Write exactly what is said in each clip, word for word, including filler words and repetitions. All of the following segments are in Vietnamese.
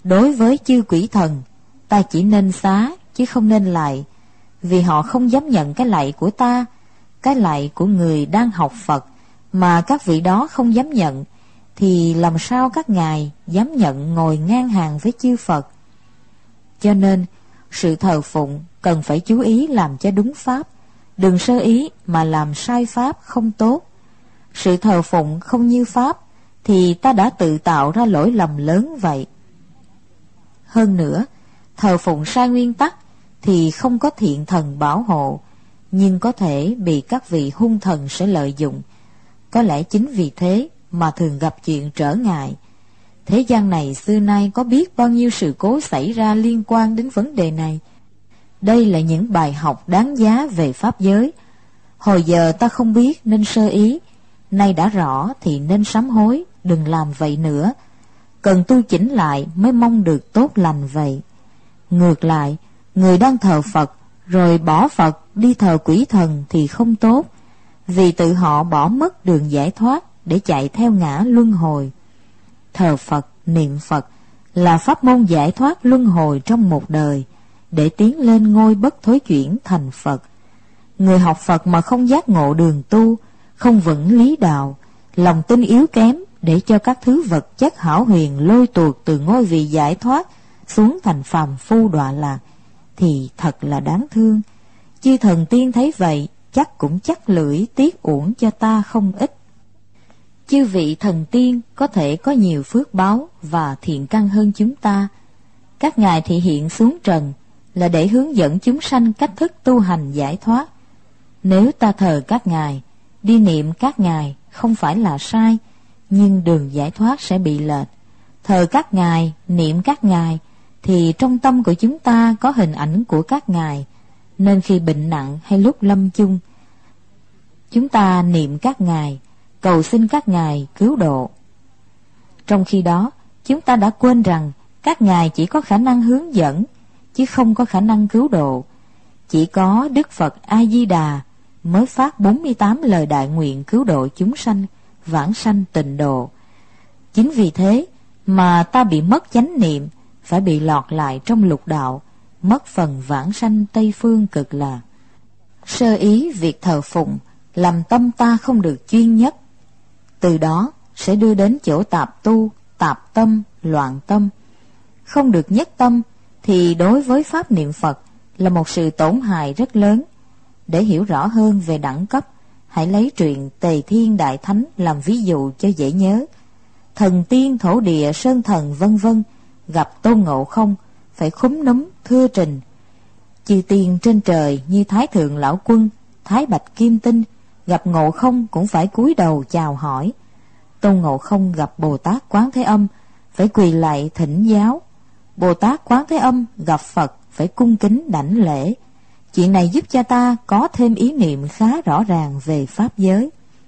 Đối với chư quỷ thần, ta chỉ nên xá chứ không nên lạy, vì họ không dám nhận cái lạy của ta. Cái lạy của người đang học Phật mà các vị đó không dám nhận, thì làm sao các ngài dám nhận ngồi ngang hàng với chư Phật? Cho nên sự thờ phụng cần phải chú ý làm cho đúng pháp, đừng sơ ý mà làm sai pháp không tốt. Sự thờ phụng không như pháp thì ta đã tự tạo ra lỗi lầm lớn vậy. Hơn nữa, thờ phụng sai nguyên tắc thì không có thiện thần bảo hộ, nhưng có thể bị các vị hung thần sẽ lợi dụng. Có lẽ chính vì thế mà thường gặp chuyện trở ngại. Thế gian này xưa nay có biết bao nhiêu sự cố xảy ra liên quan đến vấn đề này. Đây là những bài học đáng giá về pháp giới. Hồi giờ ta không biết nên sơ ý, nay đã rõ thì nên sám hối, đừng làm vậy nữa. Cần tu chỉnh lại mới mong được tốt lành vậy. Ngược lại, người đang thờ Phật rồi bỏ Phật đi thờ quỷ thần thì không tốt, vì tự họ bỏ mất đường giải thoát để chạy theo ngã luân hồi. Thờ Phật, niệm Phật là pháp môn giải thoát luân hồi trong một đời, để tiến lên ngôi bất thối chuyển thành Phật. Người học Phật mà không giác ngộ đường tu, không vững lý đạo, lòng tin yếu kém để cho các thứ vật chất hão huyền lôi tuột từ ngôi vị giải thoát xuống thành phàm phu đọa lạc, thì thật là đáng thương. Chư thần tiên thấy vậy chắc cũng chắc lưỡi tiếc uổng cho ta không ít. Chư vị thần tiên có thể có nhiều phước báo và thiện căn hơn chúng ta. Các ngài thị hiện xuống trần là để hướng dẫn chúng sanh cách thức tu hành giải thoát. Nếu ta thờ các ngài, đi niệm các ngài không phải là sai, nhưng đường giải thoát sẽ bị lệch. Thờ các ngài, niệm các ngài thì trong tâm của chúng ta có hình ảnh của các ngài, nên khi bệnh nặng hay lúc lâm chung, chúng ta niệm các ngài, cầu xin các ngài cứu độ. Trong khi đó, chúng ta đã quên rằng các ngài chỉ có khả năng hướng dẫn, chứ không có khả năng cứu độ. Chỉ có Đức Phật A-di-đà mới phát bốn mươi tám lời đại nguyện cứu độ chúng sanh, vãng sanh tịnh độ. Chính vì thế mà ta bị mất chánh niệm, phải bị lọt lại trong lục đạo, mất phần vãng sanh Tây Phương Cực Lạc. Sơ ý việc thờ phụng làm tâm ta không được chuyên nhất, từ đó sẽ đưa đến chỗ tạp tu, tạp tâm, loạn tâm. Không được nhất tâm thì đối với pháp niệm Phật là một sự tổn hại rất lớn. Để hiểu rõ hơn về đẳng cấp, hãy lấy truyện Tề Thiên Đại Thánh làm ví dụ cho dễ nhớ. Thần tiên, thổ địa, sơn thần vân vân gặp Tôn Ngộ Không phải khúm núm thưa trình. Chư tiên trên trời như Thái Thượng Lão Quân, Thái Bạch Kim Tinh gặp Ngộ Không cũng phải cúi đầu chào hỏi. Tôn Ngộ Không gặp Bồ Tát Quán Thế Âm phải quỳ lạy thỉnh giáo. Bồ Tát Quán Thế Âm gặp Phật phải cung kính đảnh lễ. Chuyện này giúp cho ta có thêm ý niệm khá rõ ràng về pháp giới.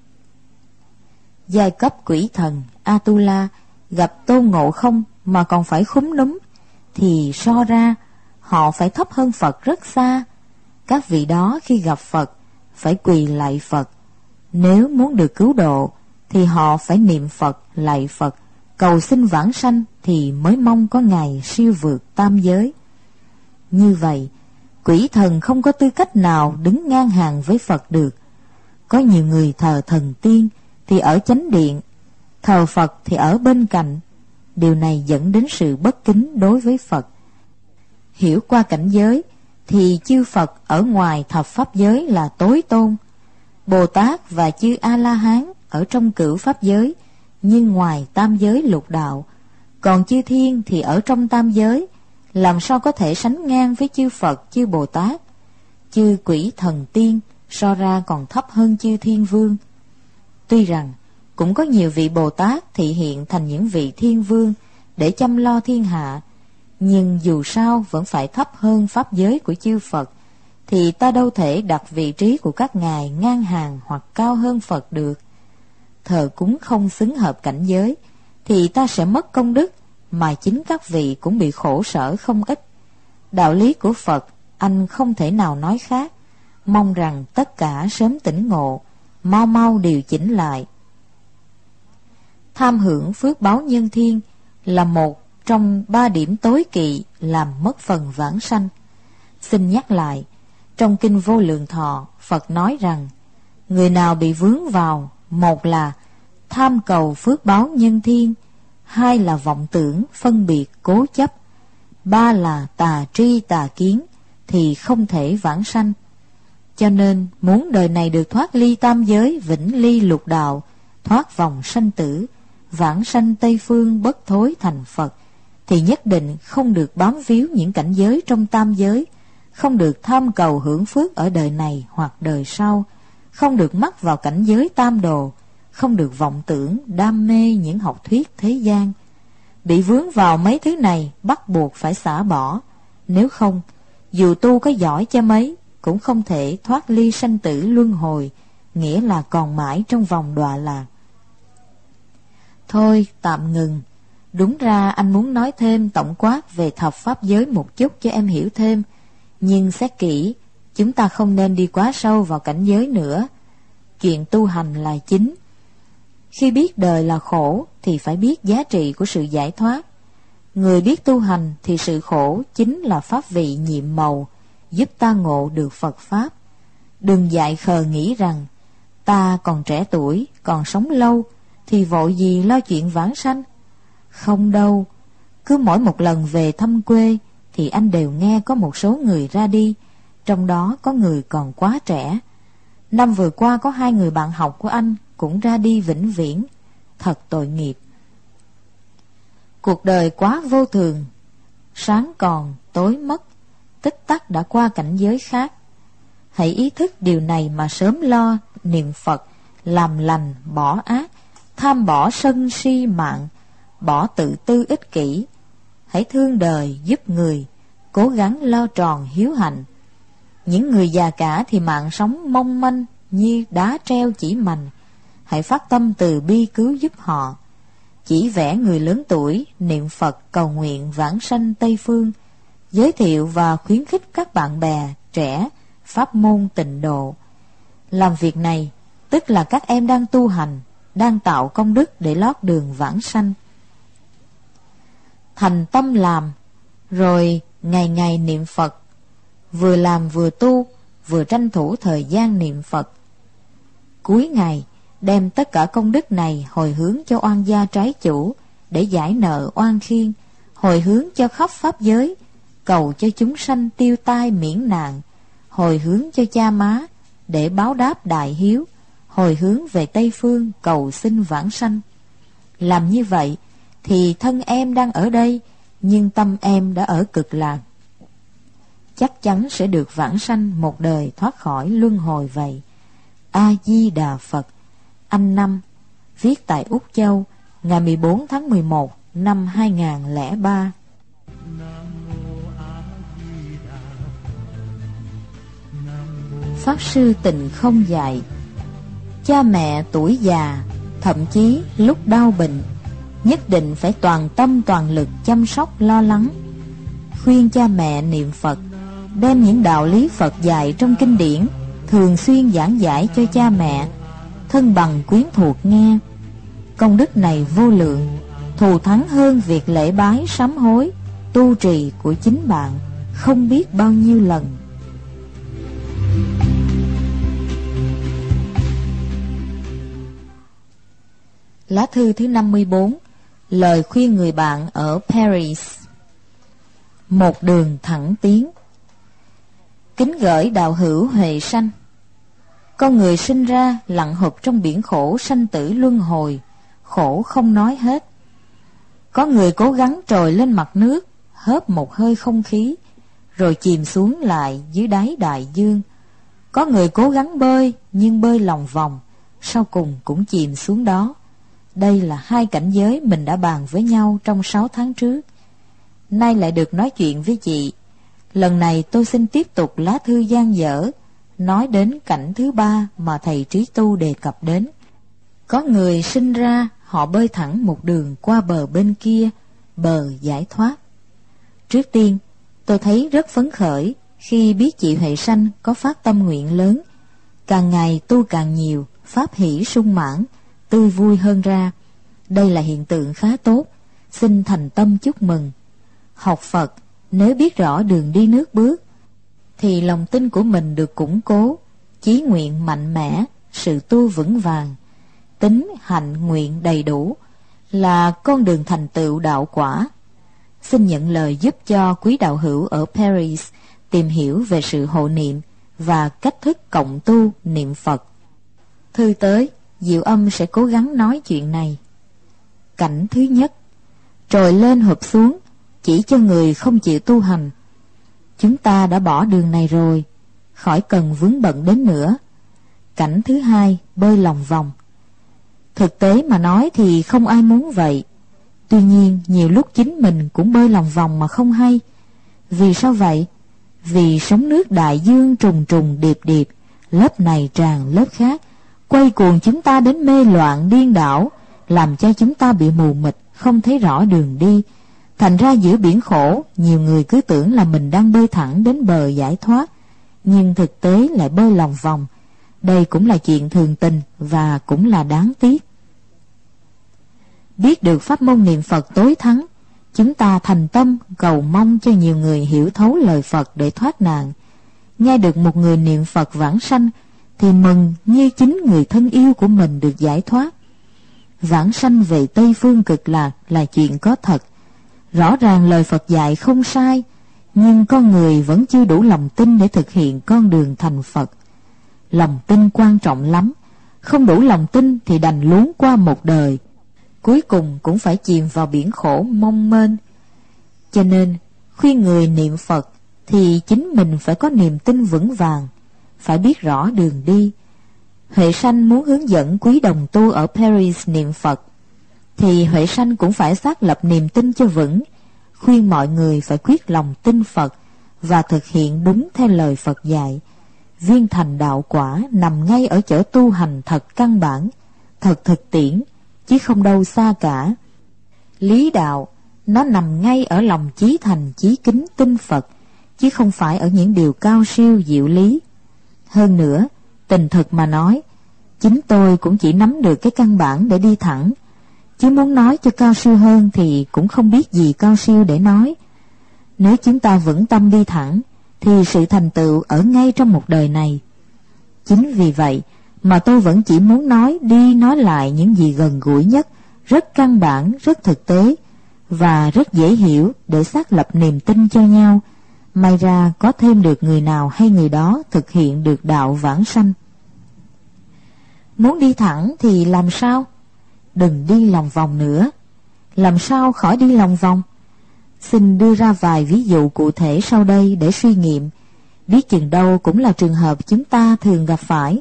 Giai cấp quỷ thần Atula gặp Tôn Ngộ Không mà còn phải khúm núm, thì so ra họ phải thấp hơn Phật rất xa. Các vị đó khi gặp Phật phải quỳ lạy Phật. Nếu muốn được cứu độ thì họ phải niệm Phật, lạy Phật, cầu xin vãng sanh thì mới mong có ngày siêu vượt tam giới. Như vậy, quỷ thần không có tư cách nào đứng ngang hàng với Phật được. Có nhiều người thờ thần tiên thì ở chánh điện, thờ Phật thì ở bên cạnh. Điều này dẫn đến sự bất kính đối với Phật. Hiểu qua cảnh giới thì chư Phật ở ngoài thập pháp giới là tối tôn. Bồ Tát và chư A-la-hán ở trong cửu pháp giới, nhưng ngoài tam giới lục đạo. Còn chư thiên thì ở trong tam giới, làm sao có thể sánh ngang với chư Phật, chư Bồ Tát. Chư quỷ thần tiên so ra còn thấp hơn chư thiên vương. Tuy rằng cũng có nhiều vị Bồ Tát thị hiện thành những vị thiên vương để chăm lo thiên hạ, nhưng dù sao vẫn phải thấp hơn pháp giới của chư Phật, thì ta đâu thể đặt vị trí của các ngài ngang hàng hoặc cao hơn Phật được. Thờ cúng không xứng hợp cảnh giới thì ta sẽ mất công đức, mà chính các vị cũng bị khổ sở không ít. Đạo lý của Phật anh không thể nào nói khác. Mong rằng tất cả sớm tỉnh ngộ, mau mau điều chỉnh lại. Tham hưởng phước báo nhân thiên là một trong ba điểm tối kỵ làm mất phần vãng sanh. Xin nhắc lại, trong Kinh Vô Lượng Thọ, Phật nói rằng, người nào bị vướng vào, một là tham cầu phước báo nhân thiên, hai là vọng tưởng, phân biệt, cố chấp, ba là tà tri tà kiến, thì không thể vãng sanh. Cho nên, muốn đời này được thoát ly tam giới, vĩnh ly lục đạo, thoát vòng sanh tử, vãng sanh Tây Phương bất thối thành Phật, thì nhất định không được bám víu những cảnh giới trong tam giới, không được tham cầu hưởng phước ở đời này hoặc đời sau, không được mắc vào cảnh giới tam đồ, không được vọng tưởng, đam mê những học thuyết thế gian. Bị vướng vào mấy thứ này bắt buộc phải xả bỏ, nếu không, dù tu có giỏi cho mấy, cũng không thể thoát ly sanh tử luân hồi, nghĩa là còn mãi trong vòng đọa lạc. Thôi, tạm ngừng. Đúng ra anh muốn nói thêm tổng quát về thập pháp giới một chút cho em hiểu thêm, nhưng xét kỹ, chúng ta không nên đi quá sâu vào cảnh giới nữa. Chuyện tu hành là chính. Khi biết đời là khổ thì phải biết giá trị của sự giải thoát. Người biết tu hành thì sự khổ chính là pháp vị nhiệm màu, giúp ta ngộ được Phật Pháp. Đừng dại khờ nghĩ rằng ta còn trẻ tuổi, còn sống lâu, thì vội gì lo chuyện vãng sanh. Không đâu, cứ mỗi một lần về thăm quê thì anh đều nghe có một số người ra đi, trong đó có người còn quá trẻ. Năm vừa qua có hai người bạn học của anh cũng ra đi vĩnh viễn, thật tội nghiệp. Cuộc đời quá vô thường, sáng còn, tối mất, tích tắc đã qua cảnh giới khác. Hãy ý thức điều này mà sớm lo, niệm Phật, làm lành, bỏ ác, tham bỏ sân si mạng, bỏ tự tư ích kỷ. Hãy thương đời, giúp người, cố gắng lo tròn hiếu hạnh. Những người già cả thì mạng sống mong manh như đá treo chỉ mành. Hãy phát tâm từ bi cứu giúp họ. Chỉ vẽ người lớn tuổi, niệm Phật cầu nguyện vãng sanh Tây Phương, giới thiệu và khuyến khích các bạn bè trẻ pháp môn tịnh độ. Làm việc này tức là các em đang tu hành, đang tạo công đức để lót đường vãng sanh. Thành tâm làm, rồi ngày ngày niệm Phật, vừa làm vừa tu, vừa tranh thủ thời gian niệm Phật. Cuối ngày đem tất cả công đức này hồi hướng cho oan gia trái chủ để giải nợ oan khiên, hồi hướng cho khắp pháp giới, cầu cho chúng sanh tiêu tai miễn nạn, hồi hướng cho cha má để báo đáp đại hiếu, hồi hướng về Tây Phương cầu xin vãng sanh. Làm như vậy thì thân em đang ở đây, nhưng tâm em đã ở cực lạc, chắc chắn sẽ được vãng sanh một đời thoát khỏi luân hồi vậy. A Di Đà Phật. Anh Năm, viết tại Úc Châu, ngày mười bốn tháng mười một năm hai nghìn không trăm lẻ ba. Pháp Sư Tịnh Không dạy, cha mẹ tuổi già, thậm chí lúc đau bệnh, nhất định phải toàn tâm toàn lực chăm sóc lo lắng. Khuyên cha mẹ niệm Phật, đem những đạo lý Phật dạy trong kinh điển thường xuyên giảng giải cho cha mẹ, thân bằng quyến thuộc nghe. Công đức này vô lượng, thù thắng hơn việc lễ bái sám hối, tu trì của chính bạn không biết bao nhiêu lần. Lá thư thứ năm mươi bốn. Lời khuyên người bạn ở Paris. Một đường thẳng tiến. Kính gửi đạo hữu Huệ Sanh. Con người sinh ra lặn hụp trong biển khổ sanh tử luân hồi, khổ không nói hết. Có người cố gắng trồi lên mặt nước, hớp một hơi không khí, rồi chìm xuống lại dưới đáy đại dương. Có người cố gắng bơi, nhưng bơi lòng vòng, sau cùng cũng chìm xuống đó. Đây là hai cảnh giới mình đã bàn với nhau trong sáu tháng trước. Nay lại được nói chuyện với chị. Lần này tôi xin tiếp tục lá thư dang dở, nói đến cảnh thứ ba mà thầy Trí Tu đề cập đến. Có người sinh ra họ bơi thẳng một đường qua bờ bên kia, bờ giải thoát. Trước tiên, tôi thấy rất phấn khởi khi biết chị Huệ Sanh có phát tâm nguyện lớn, càng ngày tu càng nhiều, pháp hỷ sung mãn, tươi vui hơn ra. Đây là hiện tượng khá tốt, xin thành tâm chúc mừng. Học Phật nếu biết rõ đường đi nước bước, thì lòng tin của mình được củng cố, chí nguyện mạnh mẽ, sự tu vững vàng, tín hạnh nguyện đầy đủ, là con đường thành tựu đạo quả. Xin nhận lời giúp cho quý đạo hữu ở Paris tìm hiểu về sự hộ niệm và cách thức cộng tu niệm Phật. Thư tới, Diệu Âm sẽ cố gắng nói chuyện này. Cảnh thứ nhất, trồi lên hụp xuống, chỉ cho người không chịu tu hành. Chúng ta đã bỏ đường này rồi, khỏi cần vướng bận đến nữa. Cảnh thứ hai, bơi lòng vòng. Thực tế mà nói thì không ai muốn vậy. Tuy nhiên nhiều lúc chính mình cũng bơi lòng vòng mà không hay. Vì sao vậy? Vì sóng nước đại dương trùng trùng điệp điệp, lớp này tràn lớp khác, quay cuồng chúng ta đến mê loạn điên đảo, làm cho chúng ta bị mù mịt, không thấy rõ đường đi. Thành ra giữa biển khổ, nhiều người cứ tưởng là mình đang bơi thẳng đến bờ giải thoát, nhưng thực tế lại bơi lòng vòng. Đây cũng là chuyện thường tình và cũng là đáng tiếc. Biết được pháp môn niệm Phật tối thắng, chúng ta thành tâm cầu mong cho nhiều người hiểu thấu lời Phật để thoát nạn. Nghe được một người niệm Phật vãng sanh thì mừng như chính người thân yêu của mình được giải thoát. Vãng sanh về Tây Phương Cực Lạc là chuyện có thật. Rõ ràng lời Phật dạy không sai, nhưng con người vẫn chưa đủ lòng tin để thực hiện con đường thành Phật. Lòng tin quan trọng lắm, không đủ lòng tin thì đành luống qua một đời, cuối cùng cũng phải chìm vào biển khổ mong mênh. Cho nên khuyên người niệm Phật thì chính mình phải có niềm tin vững vàng, phải biết rõ đường đi. Huệ Sanh muốn hướng dẫn quý đồng tu ở Paris niệm Phật, thì Huệ Sanh cũng phải xác lập niềm tin cho vững, khuyên mọi người phải quyết lòng tin Phật và thực hiện đúng theo lời Phật dạy. Viên thành đạo quả nằm ngay ở chỗ tu hành thật căn bản, thật thực tiễn, chứ không đâu xa cả. Lý đạo nó nằm ngay ở lòng chí thành chí kính tin Phật, chứ không phải ở những điều cao siêu diệu lý. Hơn nữa, tình thực mà nói, chính tôi cũng chỉ nắm được cái căn bản để đi thẳng, chứ muốn nói cho cao siêu hơn thì cũng không biết gì cao siêu để nói. Nếu chúng ta vững tâm đi thẳng, thì sự thành tựu ở ngay trong một đời này. Chính vì vậy mà tôi vẫn chỉ muốn nói đi nói lại những gì gần gũi nhất, rất căn bản, rất thực tế và rất dễ hiểu để xác lập niềm tin cho nhau. May ra có thêm được người nào hay người đó thực hiện được đạo vãng sanh. Muốn đi thẳng thì làm sao? Đừng đi lòng vòng nữa. Làm sao khỏi đi lòng vòng? Xin đưa ra vài ví dụ cụ thể sau đây để suy nghiệm, biết chừng đâu cũng là trường hợp chúng ta thường gặp phải.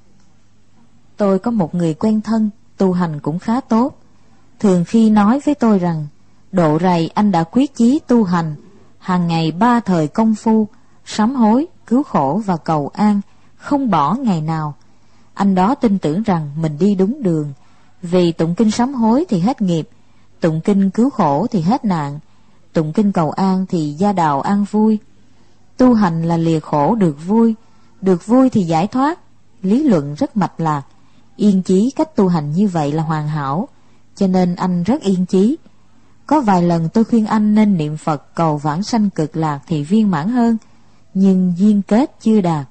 Tôi có một người quen thân, tu hành cũng khá tốt. Thường khi nói với tôi rằng, độ rày anh đã quyết chí tu hành, hàng ngày ba thời công phu, sám hối, cứu khổ và cầu an, không bỏ ngày nào. Anh đó tin tưởng rằng mình đi đúng đường, vì tụng kinh sám hối thì hết nghiệp, tụng kinh cứu khổ thì hết nạn, tụng kinh cầu an thì gia đạo an vui. Tu hành là lìa khổ được vui, được vui thì giải thoát. Lý luận rất mạch lạc, yên chí cách tu hành như vậy là hoàn hảo, cho nên anh rất yên chí. Có vài lần tôi khuyên anh nên niệm Phật cầu vãng sanh cực lạc thì viên mãn hơn, nhưng duyên kết chưa đạt.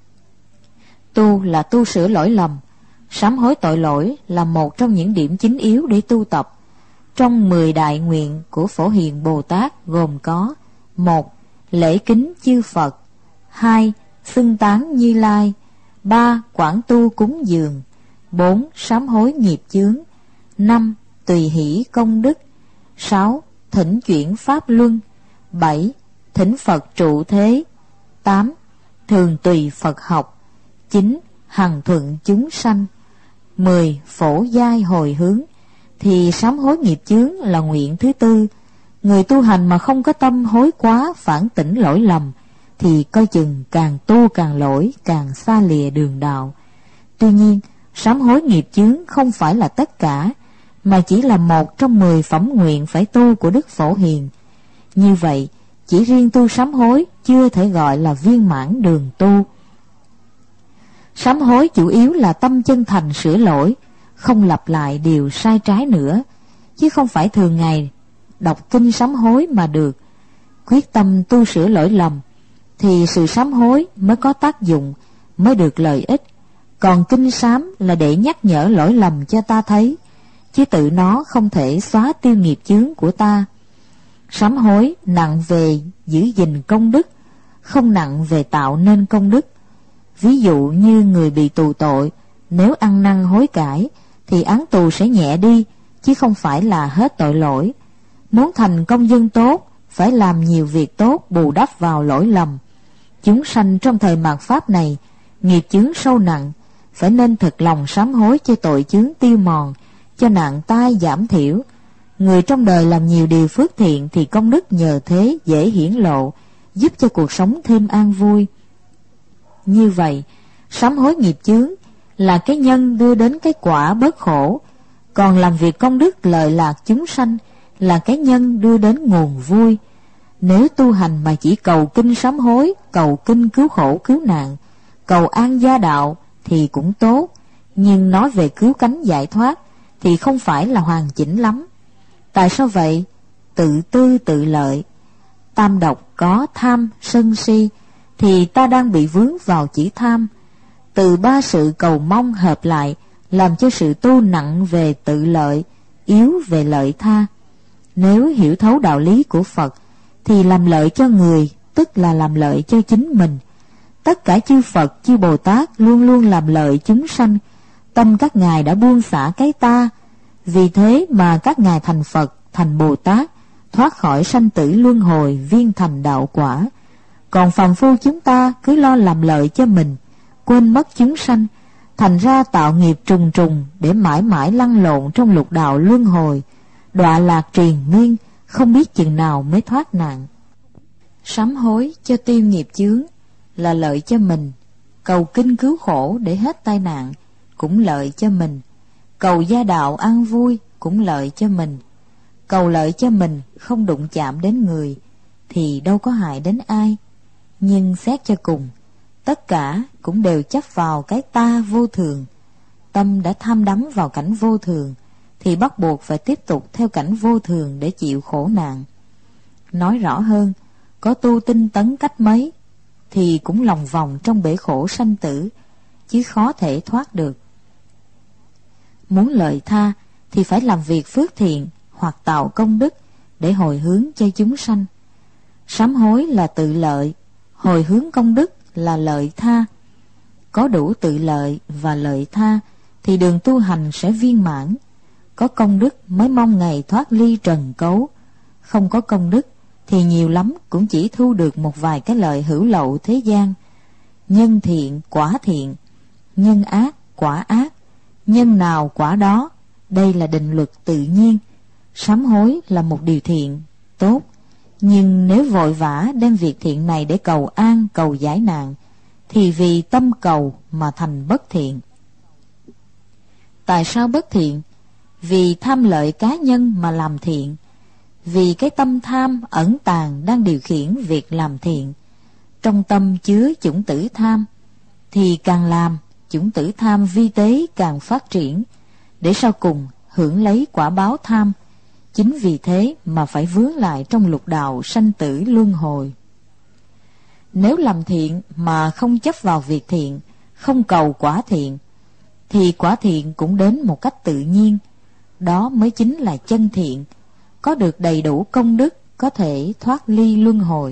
Tu là tu sửa lỗi lầm, sám hối tội lỗi là một trong những điểm chính yếu để tu tập. Trong mười đại nguyện của Phổ Hiền Bồ Tát gồm có: một. Lễ kính chư Phật. Hai. Xưng tán Như Lai. Ba. Quảng tu cúng dường. Bốn. Sám hối nghiệp chướng. Năm. Tùy hỷ công đức. Sáu. Thỉnh chuyển pháp luân. Bảy. Thỉnh Phật trụ thế. Tám. Thường tùy Phật học. Chín. Hằng thuận chúng sanh. Mười. Phổ giai hồi hướng. Thì sám hối nghiệp chướng là nguyện thứ tư. Người tu hành mà không có tâm hối quá phản tỉnh lỗi lầm thì coi chừng càng tu càng lỗi, càng xa lìa đường đạo. Tuy nhiên, sám hối nghiệp chướng không phải là tất cả, mà chỉ là một trong mười phẩm nguyện phải tu của Đức Phổ Hiền. Như vậy, chỉ riêng tu sám hối chưa thể gọi là viên mãn đường tu. Sám hối chủ yếu là tâm chân thành sửa lỗi, không lặp lại điều sai trái nữa, chứ không phải thường ngày đọc kinh sám hối mà được, quyết tâm tu sửa lỗi lầm, thì sự sám hối mới có tác dụng, mới được lợi ích. Còn kinh sám là để nhắc nhở lỗi lầm cho ta thấy, chứ tự nó không thể xóa tiêu nghiệp chướng của ta. Sám hối nặng về giữ gìn công đức, không nặng về tạo nên công đức. Ví dụ như người bị tù tội, nếu ăn năn hối cải thì án tù sẽ nhẹ đi, chứ không phải là hết tội lỗi. Muốn thành công dân tốt, phải làm nhiều việc tốt bù đắp vào lỗi lầm. Chúng sanh trong thời mạt Pháp này, nghiệp chướng sâu nặng, phải nên thực lòng sám hối cho tội chướng tiêu mòn, cho nạn tai giảm thiểu. Người trong đời làm nhiều điều phước thiện thì công đức nhờ thế dễ hiển lộ, giúp cho cuộc sống thêm an vui. Như vậy, sám hối nghiệp chướng là cái nhân đưa đến cái quả bớt khổ, còn làm việc công đức lợi lạc chúng sanh là cái nhân đưa đến nguồn vui. Nếu tu hành mà chỉ cầu kinh sám hối, cầu kinh cứu khổ cứu nạn, cầu an gia đạo thì cũng tốt, nhưng nói về cứu cánh giải thoát thì không phải là hoàn chỉnh lắm. Tại sao vậy? Tự tư tự lợi. Tam độc có tham, sân si, thì ta đang bị vướng vào chỉ tham. Từ ba sự cầu mong hợp lại, làm cho sự tu nặng về tự lợi, yếu về lợi tha. Nếu hiểu thấu đạo lý của Phật, thì làm lợi cho người, tức là làm lợi cho chính mình. Tất cả chư Phật, chư Bồ Tát luôn luôn làm lợi chúng sanh. Tâm các ngài đã buông xả cái ta, vì thế mà các ngài thành Phật, thành Bồ Tát, thoát khỏi sanh tử luân hồi, viên thành đạo quả. Còn phàm phu chúng ta cứ lo làm lợi cho mình, quên mất chúng sanh, thành ra tạo nghiệp trùng trùng để mãi mãi lăn lộn trong lục đạo luân hồi, đọa lạc triền miên, không biết chừng nào mới thoát nạn. Sám hối cho tiêu nghiệp chướng là lợi cho mình, cầu kinh cứu khổ để hết tai nạn cũng lợi cho mình, cầu gia đạo an vui cũng lợi cho mình. Cầu lợi cho mình không đụng chạm đến người thì đâu có hại đến ai. Nhưng xét cho cùng, tất cả cũng đều chấp vào cái ta vô thường. Tâm đã tham đắm vào cảnh vô thường thì bắt buộc phải tiếp tục theo cảnh vô thường để chịu khổ nạn. Nói rõ hơn, có tu tinh tấn cách mấy thì cũng lòng vòng trong bể khổ sanh tử, chứ khó thể thoát được. Muốn lợi tha thì phải làm việc phước thiện hoặc tạo công đức để hồi hướng cho chúng sanh. Sám hối là tự lợi, hồi hướng công đức là lợi tha. Có đủ tự lợi và lợi tha thì đường tu hành sẽ viên mãn. Có công đức mới mong ngày thoát ly trần cấu. Không có công đức thì nhiều lắm cũng chỉ thu được một vài cái lợi hữu lậu thế gian. Nhân thiện quả thiện, nhân ác quả ác, nhân nào quả đó. Đây là định luật tự nhiên. Sám hối là một điều thiện, tốt. Nhưng nếu vội vã đem việc thiện này để cầu an, cầu giải nạn, thì vì tâm cầu mà thành bất thiện. Tại sao bất thiện? Vì tham lợi cá nhân mà làm thiện. Vì cái tâm tham ẩn tàng đang điều khiển việc làm thiện. Trong tâm chứa chủng tử tham, thì càng làm, chủng tử tham vi tế càng phát triển, để sau cùng hưởng lấy quả báo tham. Chính vì thế mà phải vướng lại trong lục đạo sanh tử luân hồi. Nếu làm thiện mà không chấp vào việc thiện, không cầu quả thiện, thì quả thiện cũng đến một cách tự nhiên. Đó mới chính là chân thiện, có được đầy đủ công đức, có thể thoát ly luân hồi.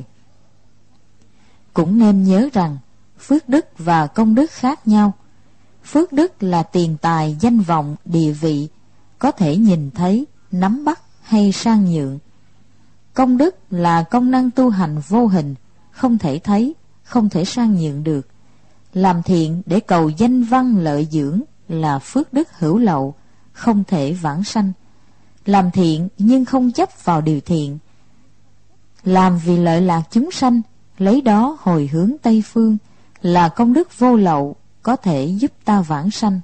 Cũng nên nhớ rằng phước đức và công đức khác nhau. Phước đức là tiền tài, danh vọng, địa vị, có thể nhìn thấy, nắm bắt hay sang nhượng. Công đức là công năng tu hành vô hình, không thể thấy, không thể sang nhượng được. Làm thiện để cầu danh văn lợi dưỡng là phước đức hữu lậu, không thể vãng sanh. Làm thiện nhưng không chấp vào điều thiện, làm vì lợi lạc chúng sanh, lấy đó hồi hướng Tây Phương, là công đức vô lậu, có thể giúp ta vãng sanh.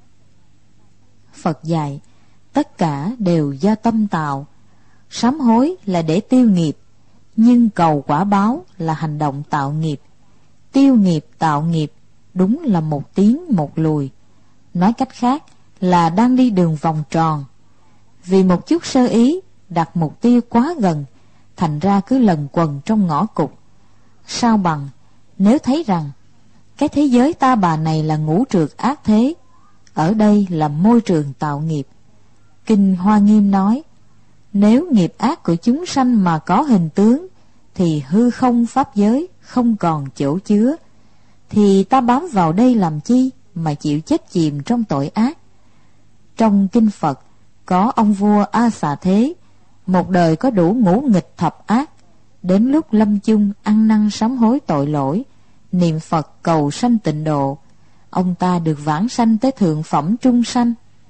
Phật dạy, tất cả đều do tâm tạo. Sám hối là để tiêu nghiệp, nhưng cầu quả báo là hành động tạo nghiệp. Tiêu nghiệp tạo nghiệp đúng là một tiến một lùi. Nói cách khác là đang đi đường vòng tròn. Vì một chút sơ ý đặt mục tiêu quá gần, thành ra cứ lần quần trong ngõ cụt. Sao bằng nếu thấy rằng cái thế giới ta bà này là ngũ trược ác thế, ở đây là môi trường tạo nghiệp. Kinh Hoa Nghiêm nói, nếu nghiệp ác của chúng sanh mà có hình tướng, thì hư không pháp giới không còn chỗ chứa, thì ta bám vào đây làm chi mà chịu chết chìm trong tội ác. Trong kinh Phật có ông vua A Xà Thế, một đời có đủ ngũ nghịch thập ác, đến lúc lâm chung ăn năn sám hối tội lỗi, niệm Phật cầu sanh tịnh độ, ông ta được vãng sanh tới thượng phẩm trung sanh.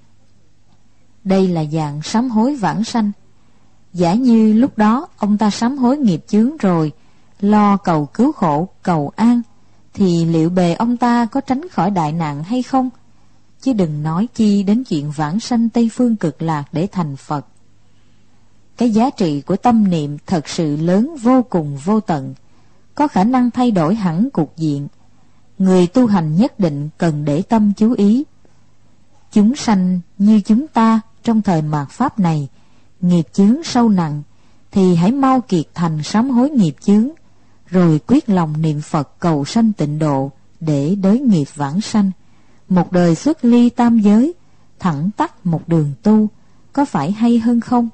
Đây là dạng sám hối vãng sanh. Giả như lúc đó ông ta sám hối nghiệp chướng rồi, lo cầu cứu khổ, cầu an, thì liệu bề ông ta có tránh khỏi đại nạn hay không? Chứ đừng nói chi đến chuyện vãng sanh Tây Phương Cực Lạc để thành Phật. Cái giá trị của tâm niệm thật sự lớn vô cùng vô tận, có khả năng thay đổi hẳn cục diện. Người tu hành nhất định cần để tâm chú ý. Chúng sanh như chúng ta trong thời mạt Pháp này, nghiệp chướng sâu nặng, thì hãy mau kiệt thành sám hối nghiệp chướng, rồi quyết lòng niệm Phật cầu sanh tịnh độ để đới nghiệp vãng sanh. Một đời xuất ly tam giới, thẳng tắp một đường tu, có phải hay hơn không?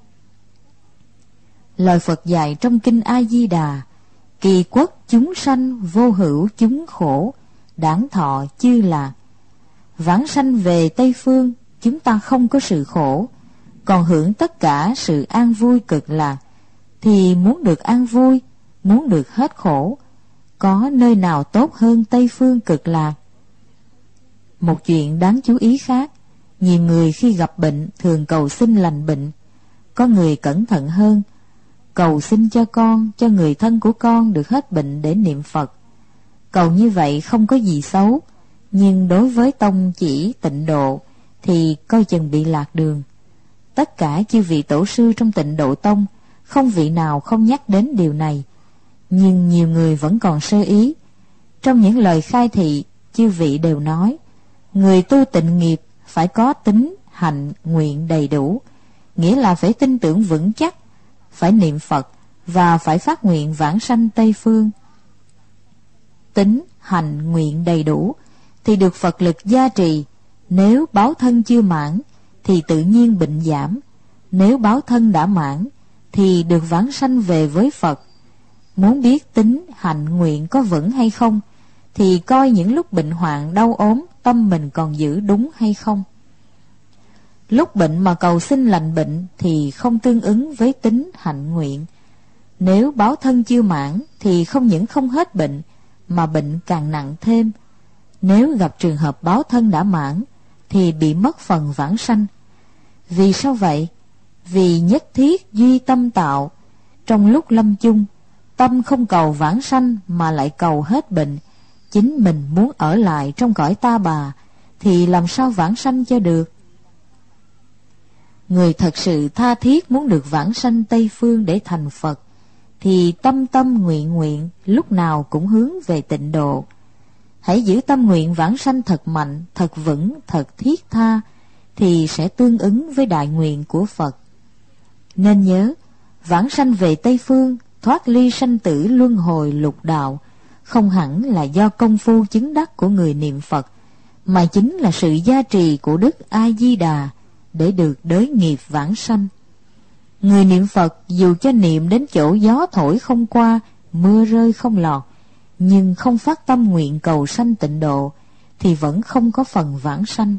Lời Phật dạy trong kinh A Di Đà, kỳ quốc chúng sanh vô hữu chúng khổ, đản thọ chư lạc. Vãng sanh về Tây Phương, chúng ta không có sự khổ, còn hưởng tất cả sự an vui cực lạc. Thì muốn được an vui, muốn được hết khổ, có nơi nào tốt hơn Tây Phương Cực Lạc? Một chuyện đáng chú ý khác, nhiều người khi gặp bệnh thường cầu xin lành bệnh. Có người cẩn thận hơn, cầu xin cho con, cho người thân của con được hết bệnh để niệm Phật. Cầu như vậy không có gì xấu, nhưng đối với tông chỉ tịnh độ thì coi chừng bị lạc đường. Tất cả chư vị tổ sư trong tịnh độ tông, không vị nào không nhắc đến điều này, nhưng nhiều người vẫn còn sơ ý. Trong những lời khai thị, chư vị đều nói, người tu tịnh nghiệp phải có tín, hạnh, nguyện đầy đủ, nghĩa là phải tin tưởng vững chắc, phải niệm Phật và phải phát nguyện vãng sanh Tây Phương. Tín, hạnh, nguyện đầy đủ thì được Phật lực gia trì. Nếu báo thân chưa mãn thì tự nhiên bệnh giảm, nếu báo thân đã mãn thì được vãng sanh về với Phật. Muốn biết tín, hạnh, nguyện có vững hay không, thì coi những lúc bệnh hoạn đau ốm, tâm mình còn giữ đúng hay không. Lúc bệnh mà cầu xin lành bệnh thì không tương ứng với tín, hạnh, nguyện. Nếu báo thân chưa mãn thì không những không hết bệnh, mà bệnh càng nặng thêm. Nếu gặp trường hợp báo thân đã mãn thì bị mất phần vãng sanh. Vì sao vậy? Vì nhất thiết duy tâm tạo. Trong lúc lâm chung, tâm không cầu vãng sanh mà lại cầu hết bệnh. Chính mình muốn ở lại trong cõi ta bà, thì làm sao vãng sanh cho được? Người thật sự tha thiết muốn được vãng sanh Tây Phương để thành Phật, thì tâm tâm nguyện nguyện lúc nào cũng hướng về tịnh độ. Hãy giữ tâm nguyện vãng sanh thật mạnh, thật vững, thật thiết tha, thì sẽ tương ứng với đại nguyện của Phật. Nên nhớ, vãng sanh về Tây Phương, thoát ly sanh tử luân hồi lục đạo, không hẳn là do công phu chứng đắc của người niệm Phật, mà chính là sự gia trì của Đức A Di Đà để được đới nghiệp vãng sanh. Người niệm Phật dù cho niệm đến chỗ gió thổi không qua, mưa rơi không lọt, nhưng không phát tâm nguyện cầu sanh tịnh độ, thì vẫn không có phần vãng sanh.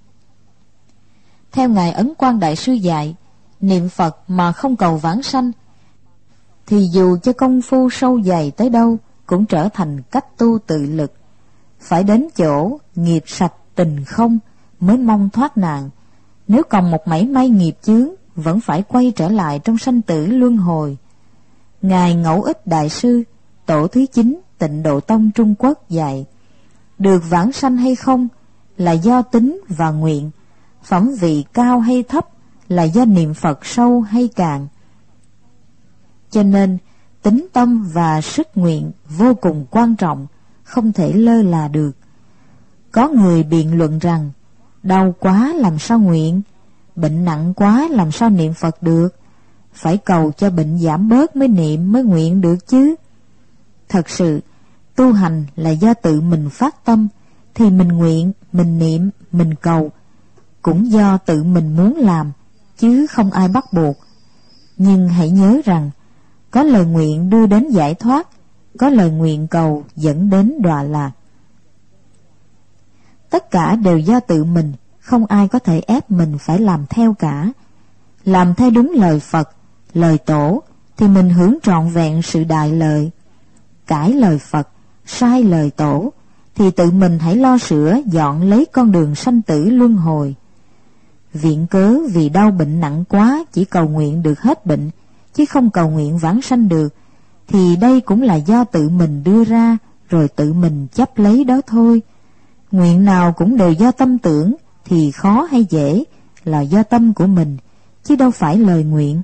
Theo Ngài Ấn Quang Đại Sư dạy, niệm Phật mà không cầu vãng sanh, thì dù cho công phu sâu dày tới đâu, cũng trở thành cách tu tự lực. Phải đến chỗ nghiệp sạch tình không mới mong thoát nạn. Nếu còn một mảy may nghiệp chướng, vẫn phải quay trở lại trong sanh tử luân hồi. Ngài Ngẫu Ích Đại Sư, tổ thứ chín Tịnh Độ Tông Trung Quốc dạy, được vãng sanh hay không là do tín và nguyện, phẩm vị cao hay thấp là do niệm Phật sâu hay cạn. Cho nên tín tâm và sức nguyện vô cùng quan trọng, không thể lơ là được. Có người biện luận rằng, đau quá làm sao nguyện, bệnh nặng quá làm sao niệm Phật được, phải cầu cho bệnh giảm bớt mới niệm mới nguyện được chứ. Thật sự, tu hành là do tự mình phát tâm, thì mình nguyện, mình niệm, mình cầu, cũng do tự mình muốn làm, chứ không ai bắt buộc. Nhưng hãy nhớ rằng, có lời nguyện đưa đến giải thoát, có lời nguyện cầu dẫn đến đọa lạc. Tất cả đều do tự mình, không ai có thể ép mình phải làm theo cả. Làm theo đúng lời Phật, lời Tổ, thì mình hưởng trọn vẹn sự đại lợi. Cãi lời Phật, sai lời Tổ, thì tự mình hãy lo sửa dọn lấy con đường sanh tử luân hồi. Viện cớ vì đau bệnh nặng quá chỉ cầu nguyện được hết bệnh, chứ không cầu nguyện vãng sanh được, thì đây cũng là do tự mình đưa ra, rồi tự mình chấp lấy đó thôi. Nguyện nào cũng đều do tâm tưởng, thì khó hay dễ là do tâm của mình, chứ đâu phải lời nguyện.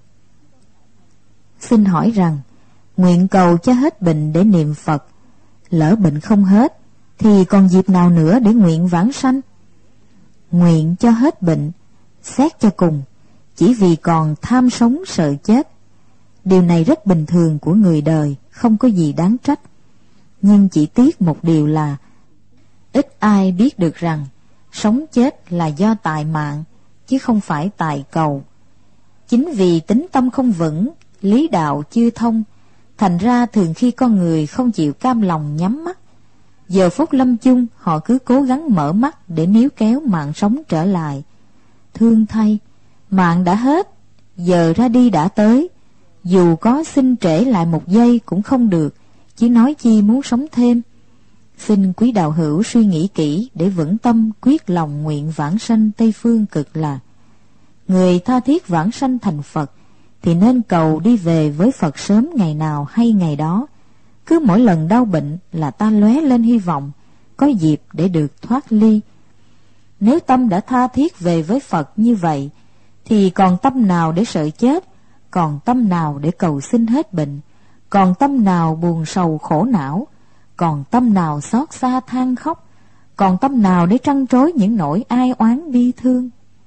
Xin hỏi rằng, nguyện cầu cho hết bệnh để niệm Phật, lỡ bệnh không hết, thì còn dịp nào nữa để nguyện vãng sanh? Nguyện cho hết bệnh, xét cho cùng, chỉ vì còn tham sống sợ chết. Điều này rất bình thường của người đời, không có gì đáng trách. Nhưng chỉ tiếc một điều là, ít ai biết được rằng, sống chết là do tài mạng, chứ không phải tài cầu. Chính vì tính tâm không vững, lý đạo chưa thông, thành ra thường khi con người không chịu cam lòng nhắm mắt, giờ phút lâm chung họ cứ cố gắng mở mắt để níu kéo mạng sống trở lại. Thương thay, mạng đã hết, giờ ra đi đã tới, dù có xin trễ lại một giây cũng không được, chứ nói chi muốn sống thêm. Xin quý đạo hữu suy nghĩ kỹ để vững tâm quyết lòng nguyện vãng sanh Tây Phương Cực Lạc. Người tha thiết vãng sanh thành Phật thì nên cầu đi về với Phật sớm ngày nào hay ngày đó. Cứ mỗi lần đau bệnh là ta lóe lên hy vọng có dịp để được thoát ly. Nếu tâm đã tha thiết về với Phật như vậy, thì còn tâm nào để sợ chết, còn tâm nào để cầu xin hết bệnh, còn tâm nào buồn sầu khổ não, còn tâm nào xót xa than khóc, còn tâm nào để trăn trối những nỗi ai oán bi thương.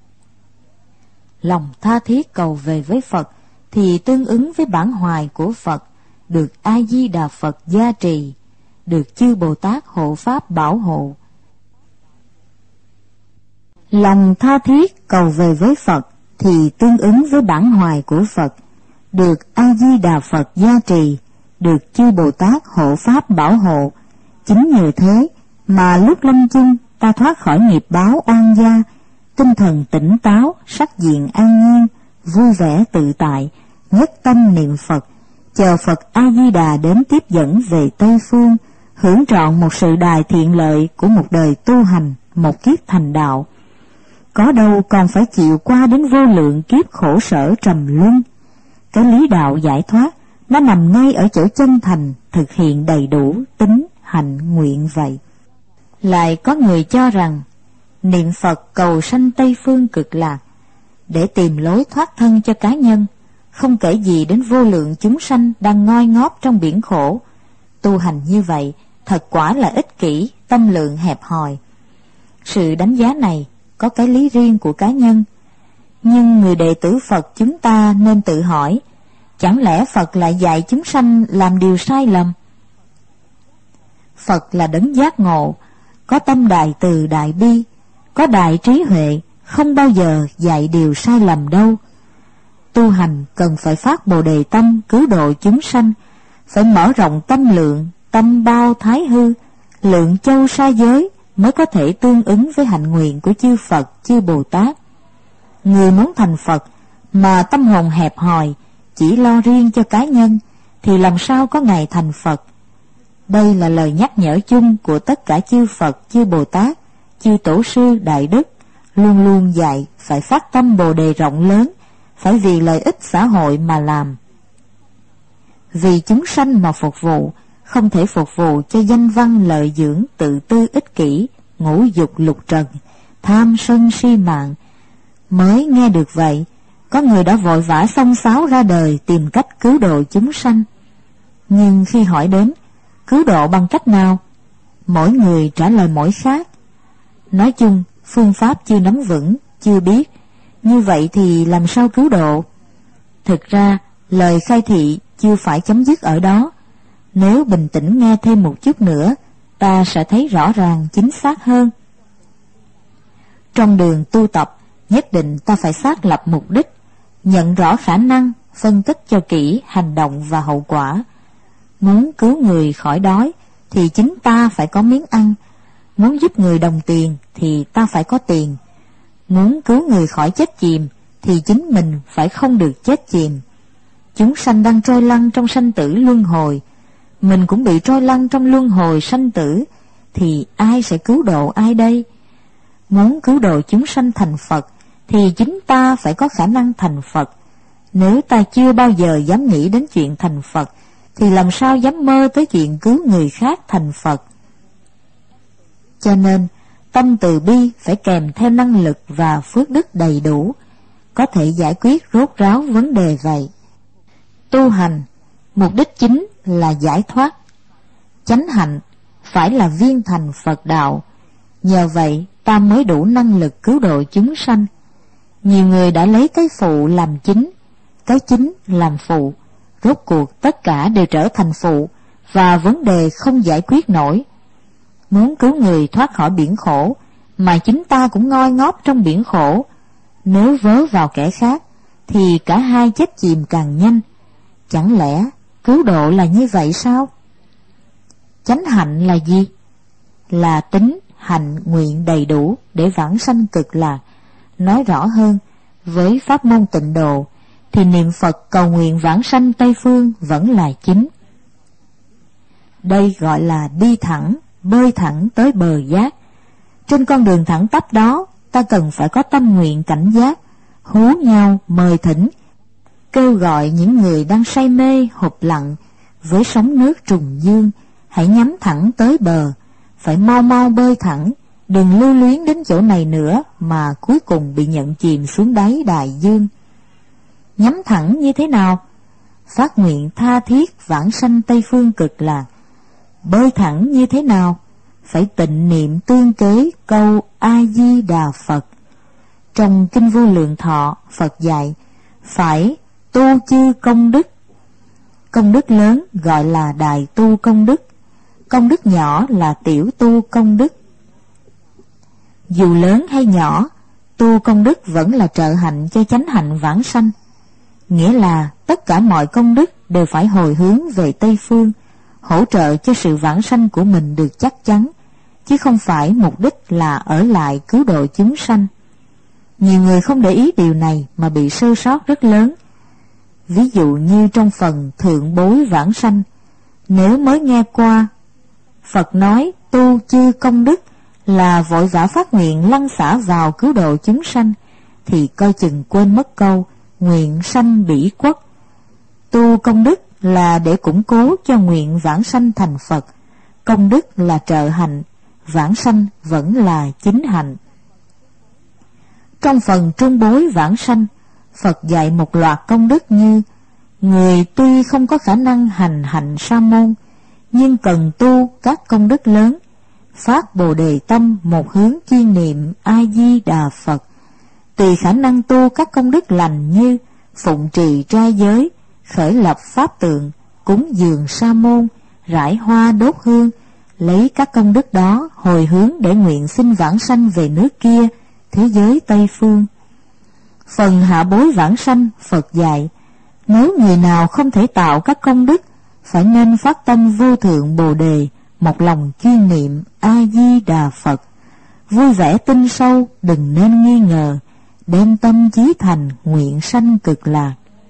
Lòng tha thiết cầu về với Phật thì tương ứng với bản hoài của Phật, được A Di Đà Phật gia trì, được chư Bồ Tát hộ pháp bảo hộ. Lòng tha thiết cầu về với Phật thì tương ứng với bản hoài của Phật, được A Di Đà Phật gia trì, được chư Bồ Tát hộ pháp bảo hộ. Chính nhờ thế mà lúc lâm chung ta thoát khỏi nghiệp báo oan gia, tinh thần tỉnh táo, sắc diện an nhiên, vui vẻ tự tại, nhất tâm niệm Phật, chờ Phật A Di Đà đến tiếp dẫn về Tây Phương, hưởng trọn một sự đài thiện lợi của một đời tu hành, một kiếp thành đạo. Có đâu còn phải chịu qua đến vô lượng kiếp khổ sở trầm luân. Cái lý đạo giải thoát nó nằm ngay ở chỗ chân thành, thực hiện đầy đủ tín hạnh nguyện vậy. Lại có người cho rằng niệm Phật cầu sanh Tây Phương Cực Lạc để tìm lối thoát thân cho cá nhân, không kể gì đến vô lượng chúng sanh đang ngoi ngóp trong biển khổ. Tu hành như vậy thật quả là ích kỷ, tâm lượng hẹp hòi. Sự đánh giá này có cái lý riêng của cá nhân, nhưng người đệ tử Phật chúng ta nên tự hỏi, chẳng lẽ Phật lại dạy chúng sanh làm điều sai lầm? Phật là đấng giác ngộ, có tâm đại từ đại bi, có đại trí huệ, không bao giờ dạy điều sai lầm đâu. Tu hành cần phải phát Bồ Đề tâm cứu độ chúng sanh, phải mở rộng tâm lượng, tâm bao thái hư, lượng châu sa giới mới có thể tương ứng với hạnh nguyện của chư Phật, chư Bồ Tát. Người muốn thành Phật mà tâm hồn hẹp hòi, chỉ lo riêng cho cá nhân, thì làm sao có ngày thành Phật? Đây là lời nhắc nhở chung của tất cả chư Phật, chư Bồ Tát, chư Tổ sư Đại Đức, luôn luôn dạy phải phát tâm Bồ Đề rộng lớn, phải vì lợi ích xã hội mà làm. Vì chúng sanh mà phục vụ, không thể phục vụ cho danh văn lợi dưỡng, tự tư ích kỷ, ngũ dục lục trần, tham sân si mạng. Mới nghe được vậy, có người đã vội vã xông xáo ra đời tìm cách cứu độ chúng sanh. Nhưng khi hỏi đến cứu độ bằng cách nào, mỗi người trả lời mỗi khác. Nói chung phương pháp chưa nắm vững, chưa biết, như vậy thì làm sao cứu độ? Thực ra, lời khai thị chưa phải chấm dứt ở đó. Nếu bình tĩnh nghe thêm một chút nữa, ta sẽ thấy rõ ràng chính xác hơn. Trong đường tu tập, nhất định ta phải xác lập mục đích, nhận rõ khả năng, phân tích cho kỹ hành động và hậu quả. Muốn cứu người khỏi đói thì chính ta phải có miếng ăn. Muốn giúp người đồng tiền thì ta phải có tiền. Muốn cứu người khỏi chết chìm thì chính mình phải không được chết chìm. Chúng sanh đang trôi lăn trong sanh tử luân hồi, mình cũng bị trôi lăn trong luân hồi sanh tử, thì ai sẽ cứu độ ai đây? Muốn cứu độ chúng sanh thành Phật thì chính ta phải có khả năng thành Phật. Nếu ta chưa bao giờ dám nghĩ đến chuyện thành Phật thì làm sao dám mơ tới chuyện cứu người khác thành Phật? Cho nên tâm từ bi phải kèm theo năng lực và phước đức đầy đủ, có thể giải quyết rốt ráo vấn đề vậy. Tu hành, mục đích chính là giải thoát. Chánh hạnh phải là viên thành Phật đạo. Nhờ vậy ta mới đủ năng lực cứu độ chúng sanh. Nhiều người đã lấy cái phụ làm chính, cái chính làm phụ. Rốt cuộc tất cả đều trở thành phụ, và vấn đề không giải quyết nổi. Muốn cứu người thoát khỏi biển khổ, mà chính ta cũng ngoi ngóp trong biển khổ. Nếu vớ vào kẻ khác, thì cả hai chết chìm càng nhanh. Chẳng lẽ cứu độ là như vậy sao? Chánh hạnh là gì? Là tính, hạnh, nguyện đầy đủ để vãng sanh cực lạc. Nói rõ hơn, với pháp môn tịnh độ, thì niệm Phật cầu nguyện vãng sanh Tây Phương vẫn là chính. Đây gọi là đi thẳng, bơi thẳng tới bờ giác. Trên con đường thẳng tắp đó, ta cần phải có tâm nguyện cảnh giác, hú nhau mời thỉnh, kêu gọi những người đang say mê hụp lặng với sóng nước trùng dương, hãy nhắm thẳng tới bờ, phải mau mau bơi thẳng, đừng lưu luyến đến chỗ này nữa mà cuối cùng bị nhận chìm xuống đáy đại dương. Nhắm thẳng như thế nào? Phát nguyện tha thiết vãng sanh Tây Phương cực lạc. Bơi thẳng như thế nào? Phải tịnh niệm tương kế câu A-di-đà Phật. Trong Kinh Vô Lượng Thọ, Phật dạy phải tu chư công đức. Công đức lớn gọi là đại tu công đức, công đức nhỏ là tiểu tu công đức. Dù lớn hay nhỏ, tu công đức vẫn là trợ hạnh cho chánh hạnh vãng sanh. Nghĩa là tất cả mọi công đức đều phải hồi hướng về Tây Phương, hỗ trợ cho sự vãng sanh của mình được chắc chắn, chứ không phải mục đích là ở lại cứu độ chúng sanh. Nhiều người không để ý điều này mà bị sơ sót rất lớn. Ví dụ như trong phần thượng bối vãng sanh, nếu mới nghe qua Phật nói tu chư công đức là vội vã phát nguyện lăn xả vào cứu độ chúng sanh, thì coi chừng quên mất câu nguyện sanh bỉ quốc. Tu công đức là để củng cố cho nguyện vãng sanh thành Phật, công đức là trợ hạnh, vãng sanh vẫn là chính hạnh. Trong phần trung bối vãng sanh, Phật dạy một loạt công đức như: người tuy không có khả năng hành hạnh sa môn, nhưng cần tu các công đức lớn, phát bồ đề tâm một hướng chuyên niệm A-di-đà Phật, tùy khả năng tu các công đức lành như phụng trì trai giới, khởi lập pháp tượng, cúng dường sa môn, rải hoa đốt hương, lấy các công đức đó hồi hướng để nguyện xin vãng sanh về nước kia, thế giới Tây Phương. Phần hạ bối vãng sanh, Phật dạy nếu người nào không thể tạo các công đức, phải nên phát tâm vô thượng bồ đề, một lòng chuyên niệm A-di-đà Phật, vui vẻ tin sâu, đừng nên nghi ngờ, đem tâm chí thành nguyện sanh cực lạc.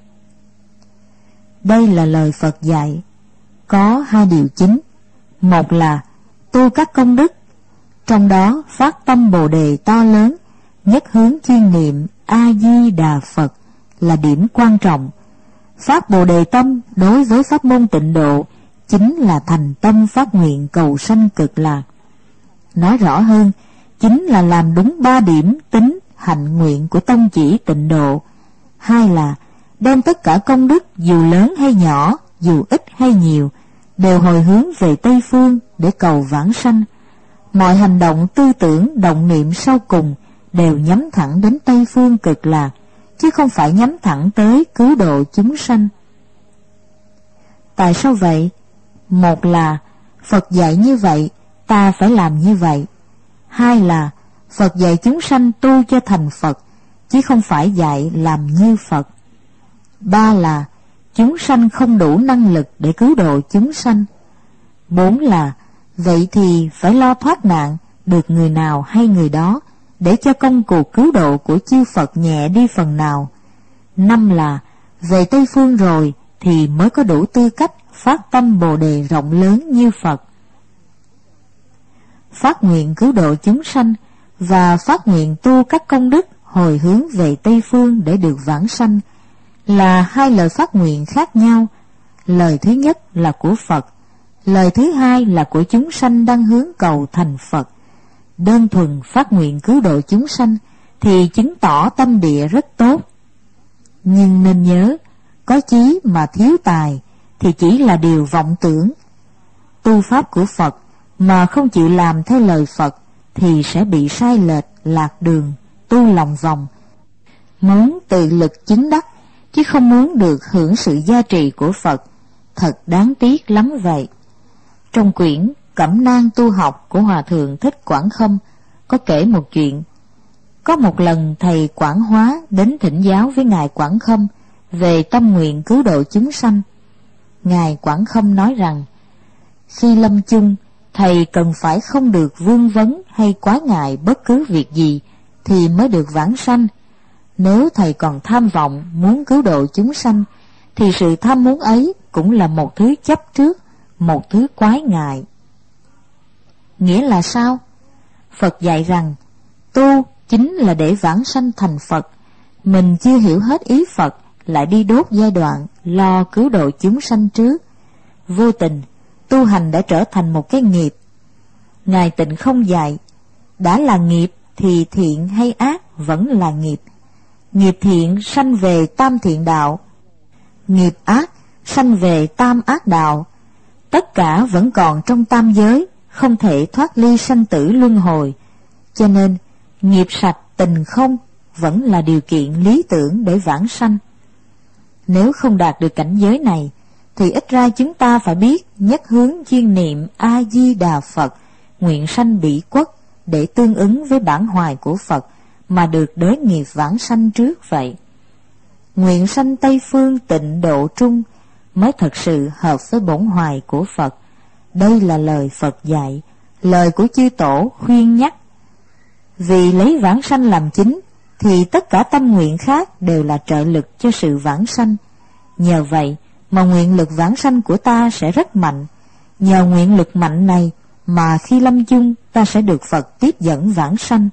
Đây là lời Phật dạy, có hai điều chính. Một là tu các công đức, trong đó phát tâm bồ đề to lớn, nhất hướng chuyên niệm A-di-đà Phật là điểm quan trọng. Phát bồ đề tâm đối với pháp môn tịnh độ chính là thành tâm phát nguyện cầu sanh cực lạc. Nói rõ hơn, chính là làm đúng ba điểm tính hạnh nguyện của tông chỉ tịnh độ. Hai là đem tất cả công đức dù lớn hay nhỏ, dù ít hay nhiều, đều hồi hướng về Tây Phương để cầu vãng sanh. Mọi hành động tư tưởng động niệm sau cùng đều nhắm thẳng đến Tây Phương cực lạc, chứ không phải nhắm thẳng tới cứu độ chúng sanh. Tại sao vậy? Một là Phật dạy như vậy, ta phải làm như vậy. Hai là Phật dạy chúng sanh tu cho thành Phật, chứ không phải dạy làm như Phật. Ba là chúng sanh không đủ năng lực để cứu độ chúng sanh. Bốn là vậy thì phải lo thoát nạn được người nào hay người đó, để cho công cuộc cứu độ của chư Phật nhẹ đi phần nào. Năm là về Tây Phương rồi thì mới có đủ tư cách phát tâm Bồ Đề rộng lớn như Phật. Phát nguyện cứu độ chúng sanh và phát nguyện tu các công đức hồi hướng về Tây Phương để được vãng sanh là hai lời phát nguyện khác nhau. Lời thứ nhất là của Phật, lời thứ hai là của chúng sanh đang hướng cầu thành Phật. Đơn thuần phát nguyện cứu độ chúng sanh thì chứng tỏ tâm địa rất tốt. Nhưng nên nhớ, có chí mà thiếu tài thì chỉ là điều vọng tưởng. Tu pháp của Phật mà không chịu làm theo lời Phật thì sẽ bị sai lệch, lạc đường, tu lòng vòng. Muốn tự lực chứng đắc chứ không muốn được hưởng sự gia trì của Phật, thật đáng tiếc lắm vậy. Trong quyển Cẩm nang tu học của Hòa thượng Thích Quảng Khâm có kể một chuyện. Có một lần thầy Quảng Hóa đến thỉnh giáo với ngài Quảng Khâm về tâm nguyện cứu độ chúng sanh. Ngài Quảng Khâm nói rằng, khi lâm chung, thầy cần phải không được vương vấn hay quá ngại bất cứ việc gì thì mới được vãng sanh. Nếu thầy còn tham vọng muốn cứu độ chúng sanh, thì sự tham muốn ấy cũng là một thứ chấp trước, một thứ quái ngại. Nghĩa là sao? Phật dạy rằng, tu chính là để vãng sanh thành Phật. Mình chưa hiểu hết ý Phật, lại đi đốt giai đoạn lo cứu độ chúng sanh trước. Vô tình, tu hành đã trở thành một cái nghiệp. Ngài Tịnh Không dạy, đã là nghiệp thì thiện hay ác vẫn là nghiệp. Nghiệp thiện sanh về tam thiện đạo, nghiệp ác sanh về tam ác đạo. Tất cả vẫn còn trong tam giới, không thể thoát ly sanh tử luân hồi. Cho nên, nghiệp sạch tình không vẫn là điều kiện lý tưởng để vãng sanh. Nếu không đạt được cảnh giới này, thì ít ra chúng ta phải biết nhất hướng chuyên niệm A-di-đà Phật, nguyện sanh bỉ quốc, để tương ứng với bản hoài của Phật mà được đới nghiệp vãng sanh trước vậy. Nguyện sanh Tây Phương tịnh độ trung mới thật sự hợp với bổn hoài của Phật. Đây là lời Phật dạy, lời của chư tổ khuyên nhắc. Vì lấy vãng sanh làm chính, thì tất cả tâm nguyện khác đều là trợ lực cho sự vãng sanh. Nhờ vậy mà nguyện lực vãng sanh của ta sẽ rất mạnh. Nhờ nguyện lực mạnh này mà khi lâm chung ta sẽ được Phật tiếp dẫn vãng sanh.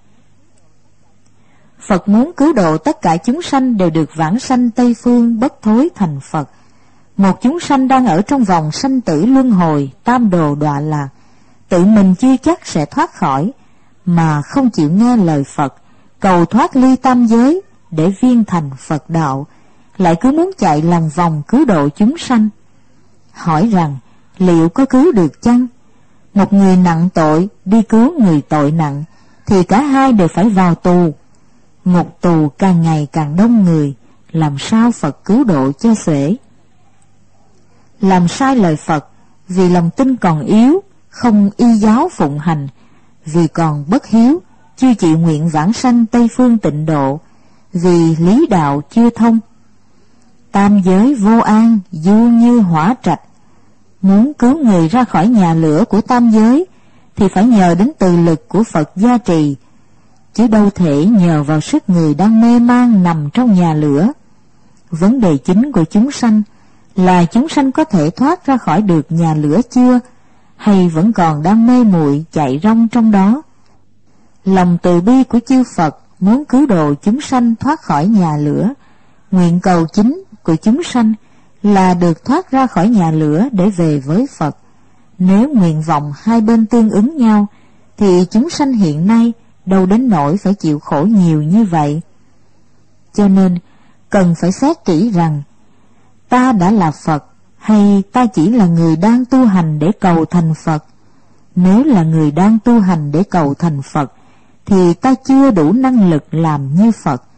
Phật muốn cứu độ tất cả chúng sanh đều được vãng sanh Tây Phương bất thối thành Phật. Một chúng sanh đang ở trong vòng sanh tử luân hồi, tam đồ đọa lạc, tự mình chưa chắc sẽ thoát khỏi, mà không chịu nghe lời Phật, cầu thoát ly tam giới để viên thành Phật đạo, lại cứ muốn chạy làm vòng cứu độ chúng sanh. Hỏi rằng, liệu có cứu được chăng? Một người nặng tội đi cứu người tội nặng, thì cả hai đều phải vào tù. Ngục tù càng ngày càng đông người, làm sao Phật cứu độ cho xuể? Làm sai lời Phật, vì lòng tin còn yếu, không y giáo phụng hành, vì còn bất hiếu, chưa chịu nguyện vãng sanh Tây Phương tịnh độ, vì lý đạo chưa thông. Tam giới vô an, du như hỏa trạch. Muốn cứu người ra khỏi nhà lửa của tam giới, thì phải nhờ đến từ lực của Phật gia trì, chứ đâu thể nhờ vào sức người đang mê man nằm trong nhà lửa. Vấn đề chính của chúng sanh là chúng sanh có thể thoát ra khỏi được nhà lửa chưa, hay vẫn còn đang mê muội chạy rong trong đó. Lòng từ bi của chư Phật muốn cứu độ chúng sanh thoát khỏi nhà lửa. Nguyện cầu chính của chúng sanh là được thoát ra khỏi nhà lửa để về với Phật. Nếu nguyện vọng hai bên tương ứng nhau, thì chúng sanh hiện nay đâu đến nỗi phải chịu khổ nhiều như vậy. Cho nên, cần phải xét kỹ rằng, ta đã là Phật, hay ta chỉ là người đang tu hành để cầu thành Phật? Nếu là người đang tu hành để cầu thành Phật, thì ta chưa đủ năng lực làm như Phật,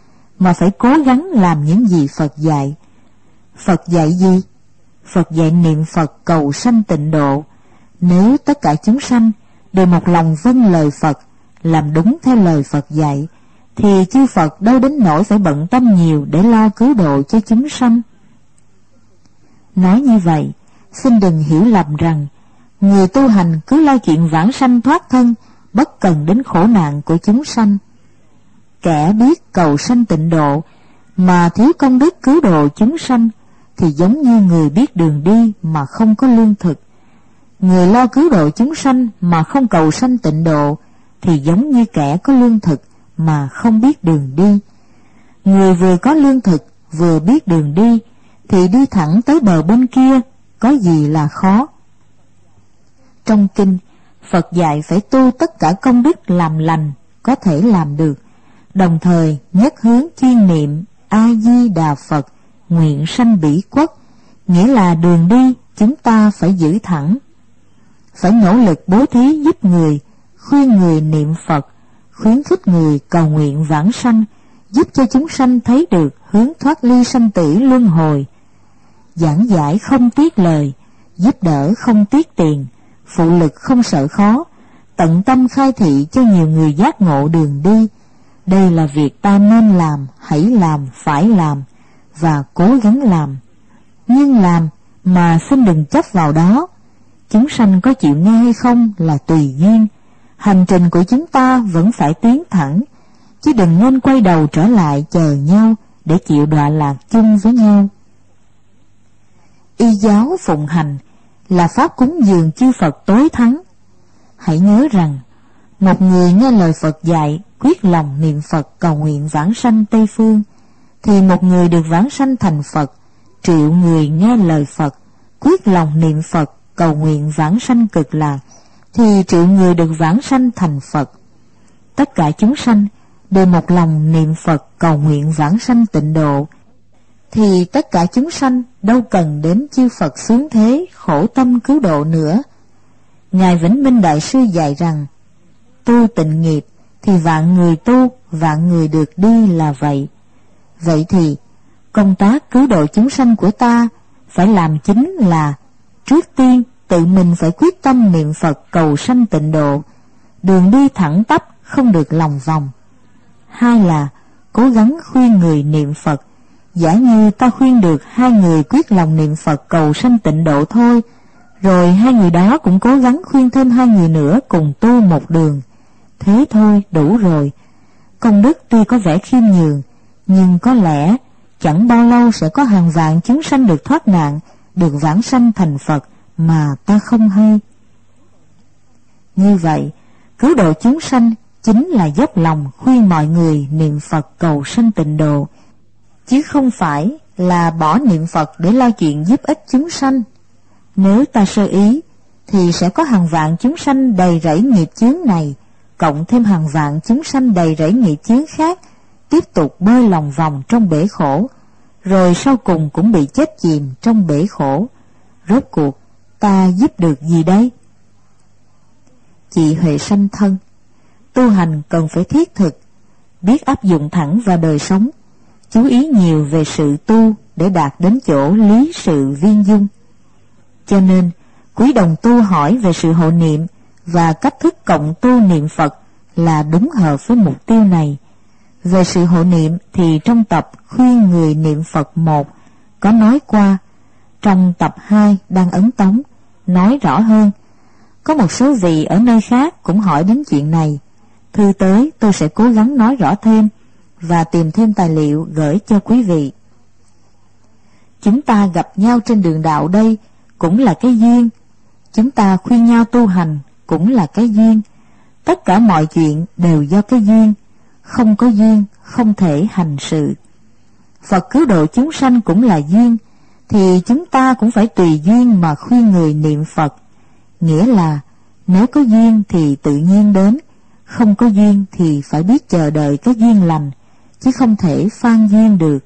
mà phải cố gắng làm những gì Phật dạy. Phật dạy gì? Phật dạy niệm Phật cầu sanh tịnh độ. Nếu tất cả chúng sanh đều một lòng vâng lời Phật, làm đúng theo lời Phật dạy, thì chư Phật đâu đến nỗi phải bận tâm nhiều để lo cứu độ cho chúng sanh. Nói như vậy, xin đừng hiểu lầm rằng người tu hành cứ lo chuyện vãng sanh thoát thân, bất cần đến khổ nạn của chúng sanh. Kẻ biết cầu sanh tịnh độ mà thiếu công đức cứu độ chúng sanh thì giống như người biết đường đi mà không có lương thực. Người lo cứu độ chúng sanh mà không cầu sanh tịnh độ thì giống như kẻ có lương thực mà không biết đường đi. Người vừa có lương thực vừa biết đường đi thì đi thẳng tới bờ bên kia, có gì là khó. Trong kinh, Phật dạy phải tu tất cả công đức làm lành có thể làm được, đồng thời nhất hướng chuyên niệm A-di-đà Phật, nguyện sanh bỉ quốc, nghĩa là đường đi chúng ta phải giữ thẳng. Phải nỗ lực bố thí giúp người, khuyên người niệm Phật, khuyến khích người cầu nguyện vãng sanh, giúp cho chúng sanh thấy được hướng thoát ly sanh tử luân hồi. Giảng giải không tiếc lời, giúp đỡ không tiếc tiền, phụ lực không sợ khó, tận tâm khai thị cho nhiều người giác ngộ đường đi. Đây là việc ta nên làm, hãy làm, phải làm và cố gắng làm. Nhưng làm mà xin đừng chấp vào đó. Chúng sanh có chịu nghe hay không là tùy duyên. Hành trình của chúng ta vẫn phải tiến thẳng, chứ đừng nên quay đầu trở lại chờ nhau để chịu đọa lạc chung với nhau. Y giáo phụng hành là pháp cúng dường chư Phật tối thắng. Hãy nhớ rằng, một người nghe lời Phật dạy, quyết lòng niệm Phật cầu nguyện vãng sanh Tây Phương, thì một người được vãng sanh thành Phật. Triệu người nghe lời Phật, quyết lòng niệm Phật cầu nguyện vãng sanh Cực Lạc, thì triệu người được vãng sanh thành Phật. Tất cả chúng sanh đều một lòng niệm Phật cầu nguyện vãng sanh tịnh độ, thì tất cả chúng sanh đâu cần đến chư Phật xuống thế khổ tâm cứu độ nữa. Ngài Vĩnh Minh Đại Sư dạy rằng, tu tịnh nghiệp thì vạn người tu, vạn người được đi là vậy. Vậy thì, công tác cứu độ chúng sanh của ta phải làm chính là, trước tiên tự mình phải quyết tâm niệm Phật cầu sanh tịnh độ, đường đi thẳng tắp không được lòng vòng. Hai là, cố gắng khuyên người niệm Phật. Giả như ta khuyên được hai người quyết lòng niệm Phật cầu sanh tịnh độ thôi, rồi hai người đó cũng cố gắng khuyên thêm hai người nữa cùng tu một đường. Thế thôi đủ rồi. Công đức tuy có vẻ khiêm nhường, nhưng có lẽ chẳng bao lâu sẽ có hàng vạn chúng sanh được thoát nạn, được vãng sanh thành Phật mà ta không hay. Như vậy, cứu độ chúng sanh chính là dốc lòng khuyên mọi người niệm Phật cầu sanh tịnh độ, chứ không phải là bỏ niệm Phật để lo chuyện giúp ích chúng sanh. Nếu ta sơ ý, thì sẽ có hàng vạn chúng sanh đầy rẫy nghiệp chướng này, cộng thêm hàng vạn chúng sanh đầy rẫy nghiệp chướng khác, tiếp tục bơi lòng vòng trong bể khổ, rồi sau cùng cũng bị chết chìm trong bể khổ. Rốt cuộc, ta giúp được gì đây? Chị Huệ sanh thân, tu hành cần phải thiết thực, biết áp dụng thẳng vào đời sống, chú ý nhiều về sự tu để đạt đến chỗ lý sự viên dung. Cho nên, quý đồng tu hỏi về sự hộ niệm và cách thức cộng tu niệm Phật là đúng hợp với mục tiêu này. Về sự hộ niệm thì trong tập khuyên người niệm Phật một có nói qua, trong tập hai đang ấn tống nói rõ hơn. Có một số vị ở nơi khác cũng hỏi đến chuyện này. Thư tới tôi sẽ cố gắng nói rõ thêm và tìm thêm tài liệu gửi cho quý vị. Chúng ta gặp nhau trên đường đạo đây cũng là cái duyên. Chúng ta khuyên nhau tu hành cũng là cái duyên. Tất cả mọi chuyện đều do cái duyên. Không có duyên không thể hành sự. Phật cứu độ chúng sanh cũng là duyên, thì chúng ta cũng phải tùy duyên mà khuyên người niệm Phật. Nghĩa là nếu có duyên thì tự nhiên đến, không có duyên thì phải biết chờ đợi cái duyên lành, chứ không thể phan duyên được.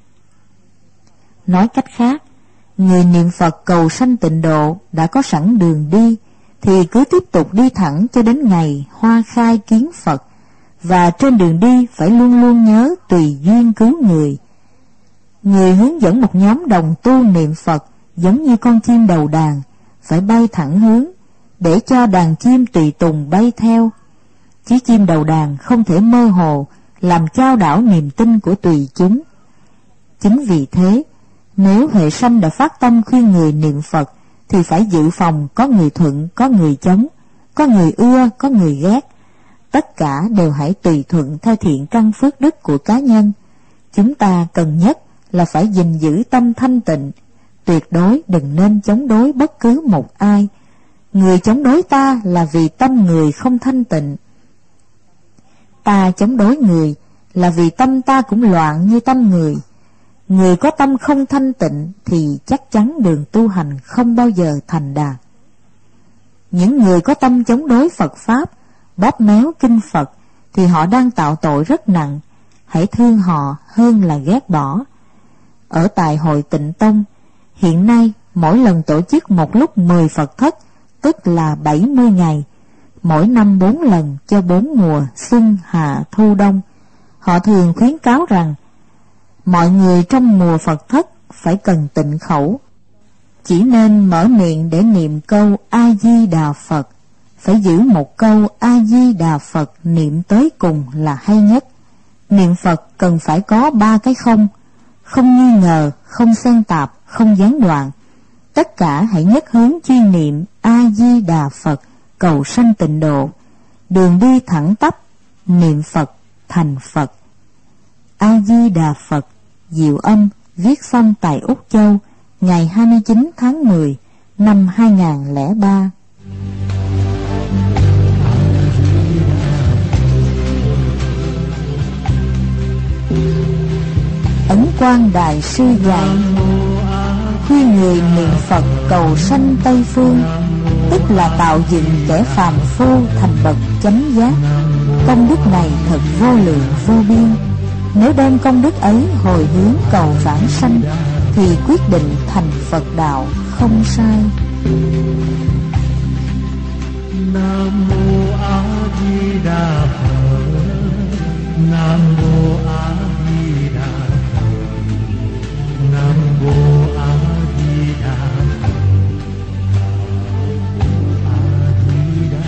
Nói cách khác, người niệm Phật cầu sanh tịnh độ đã có sẵn đường đi, thì cứ tiếp tục đi thẳng cho đến ngày hoa khai kiến Phật, và trên đường đi phải luôn luôn nhớ tùy duyên cứu người. Người hướng dẫn một nhóm đồng tu niệm Phật giống như con chim đầu đàn, phải bay thẳng hướng, để cho đàn chim tùy tùng bay theo. Chứ chim đầu đàn không thể mơ hồ, làm chao đảo niềm tin của tùy chúng. Chính vì thế, nếu Huệ Sanh đã phát tâm khuyên người niệm Phật, thì phải dự phòng có người thuận, có người chống, có người ưa, có người ghét. Tất cả đều hãy tùy thuận theo thiện căn phước đức của cá nhân. Chúng ta cần nhất là phải gìn giữ tâm thanh tịnh, tuyệt đối đừng nên chống đối bất cứ một ai. Người chống đối ta là vì tâm người không thanh tịnh. Ta chống đối người là vì tâm ta cũng loạn như tâm người. Người có tâm không thanh tịnh thì chắc chắn đường tu hành không bao giờ thành đạt. Những người có tâm chống đối Phật Pháp, bóp méo kinh Phật, thì họ đang tạo tội rất nặng. Hãy thương họ hơn là ghét bỏ. Ở tại Hội Tịnh Tông, hiện nay mỗi lần tổ chức một lúc mười Phật thất, tức là bảy mươi ngày, mỗi năm bốn lần cho bốn mùa xuân, hạ, thu, đông. Họ thường khuyến cáo rằng mọi người trong mùa Phật thất phải cần tịnh khẩu, chỉ nên mở miệng để niệm câu A-di-đà Phật. Phải giữ một câu A-di-đà Phật niệm tới cùng là hay nhất. Niệm Phật cần phải có ba cái không: không nghi ngờ, không xen tạp, không gián đoạn. Tất cả hãy nhất hướng chuyên niệm A-di-đà Phật, cầu sanh tịnh độ. Đường đi thẳng tắp, niệm Phật thành Phật. A-di-đà Phật, Diệu Âm, viết xong tại Úc Châu, ngày hai mươi chín tháng mười năm hai nghìn không trăm lẻ ba. Ấn Quang Đại Sư dạy: khuyên người niệm Phật cầu sanh Tây Phương, tức là tạo dựng kẻ phàm phu thành bậc chánh giác. Công đức này thật vô lượng vô biên. Nếu đem công đức ấy hồi hướng cầu vãng sanh, thì quyết định thành Phật đạo không sai. Nam mô A Di Đà Phật. Nam mô A Di Đà Phật. Nam mô A Di Đà Phật. A Di Đà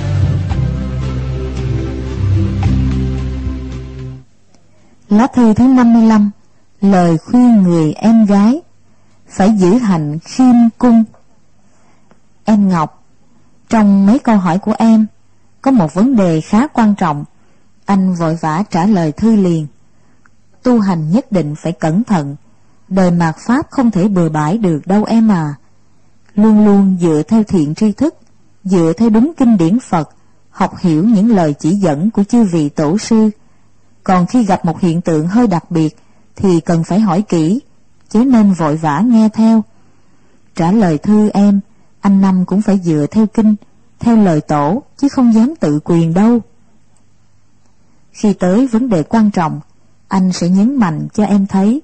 Phật. Lá thư thứ năm mươi lăm. Lời khuyên người em gái phải giữ hạnh khiêm cung. Em Ngọc, trong mấy câu hỏi của em có một vấn đề khá quan trọng. Anh vội vã trả lời thư liền. Tu hành nhất định phải cẩn thận. Đời mạt Pháp không thể bừa bãi được đâu em à. Luôn luôn dựa theo thiện tri thức, dựa theo đúng kinh điển Phật, học hiểu những lời chỉ dẫn của chư vị tổ sư. Còn khi gặp một hiện tượng hơi đặc biệt thì cần phải hỏi kỹ, chứ nên vội vã nghe theo. Trả lời thư em, anh Năm cũng phải dựa theo kinh, theo lời tổ, chứ không dám tự quyền đâu. Khi tới vấn đề quan trọng, anh sẽ nhấn mạnh cho em thấy.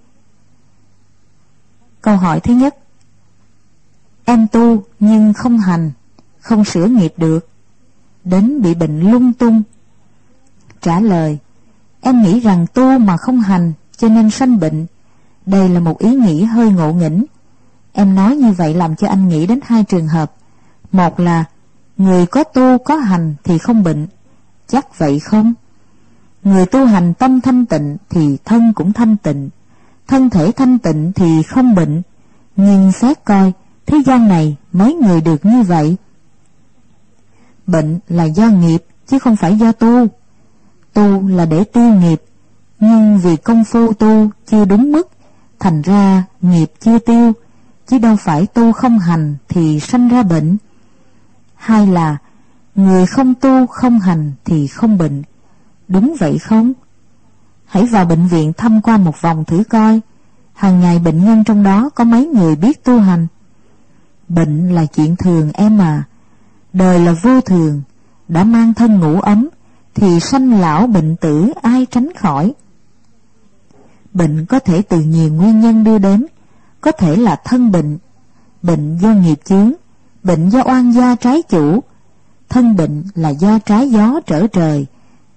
Câu hỏi thứ nhất: em tu nhưng không hành, không sửa nghiệp được, đến bị bệnh lung tung. Trả lời: em nghĩ rằng tu mà không hành cho nên sanh bệnh. Đây là một ý nghĩ hơi ngộ nghĩnh. Em nói như vậy làm cho anh nghĩ đến hai trường hợp. Một là người có tu có hành thì không bệnh. Chắc vậy không? Người tu hành tâm thanh tịnh thì thân cũng thanh tịnh, thân thể thanh tịnh thì không bệnh. Nhưng xét coi, thế gian này mấy người được như vậy? Bệnh là do nghiệp chứ không phải do tu. Tu là để tiêu nghiệp, nhưng vì công phu tu chưa đúng mức, thành ra nghiệp chưa tiêu, chứ đâu phải tu không hành thì sanh ra bệnh. Hai là người không tu không hành thì không bệnh. Đúng vậy không? Hãy vào bệnh viện thăm qua một vòng thử coi, hàng ngày bệnh nhân trong đó có mấy người biết tu hành. Bệnh là chuyện thường em à. Đời là vô thường, đã mang thân ngủ ấm thì sanh lão bệnh tử ai tránh khỏi. Bệnh có thể từ nhiều nguyên nhân đưa đến, có thể là thân bệnh, bệnh do nghiệp chướng, bệnh do oan gia trái chủ. Thân bệnh là do trái gió trở trời,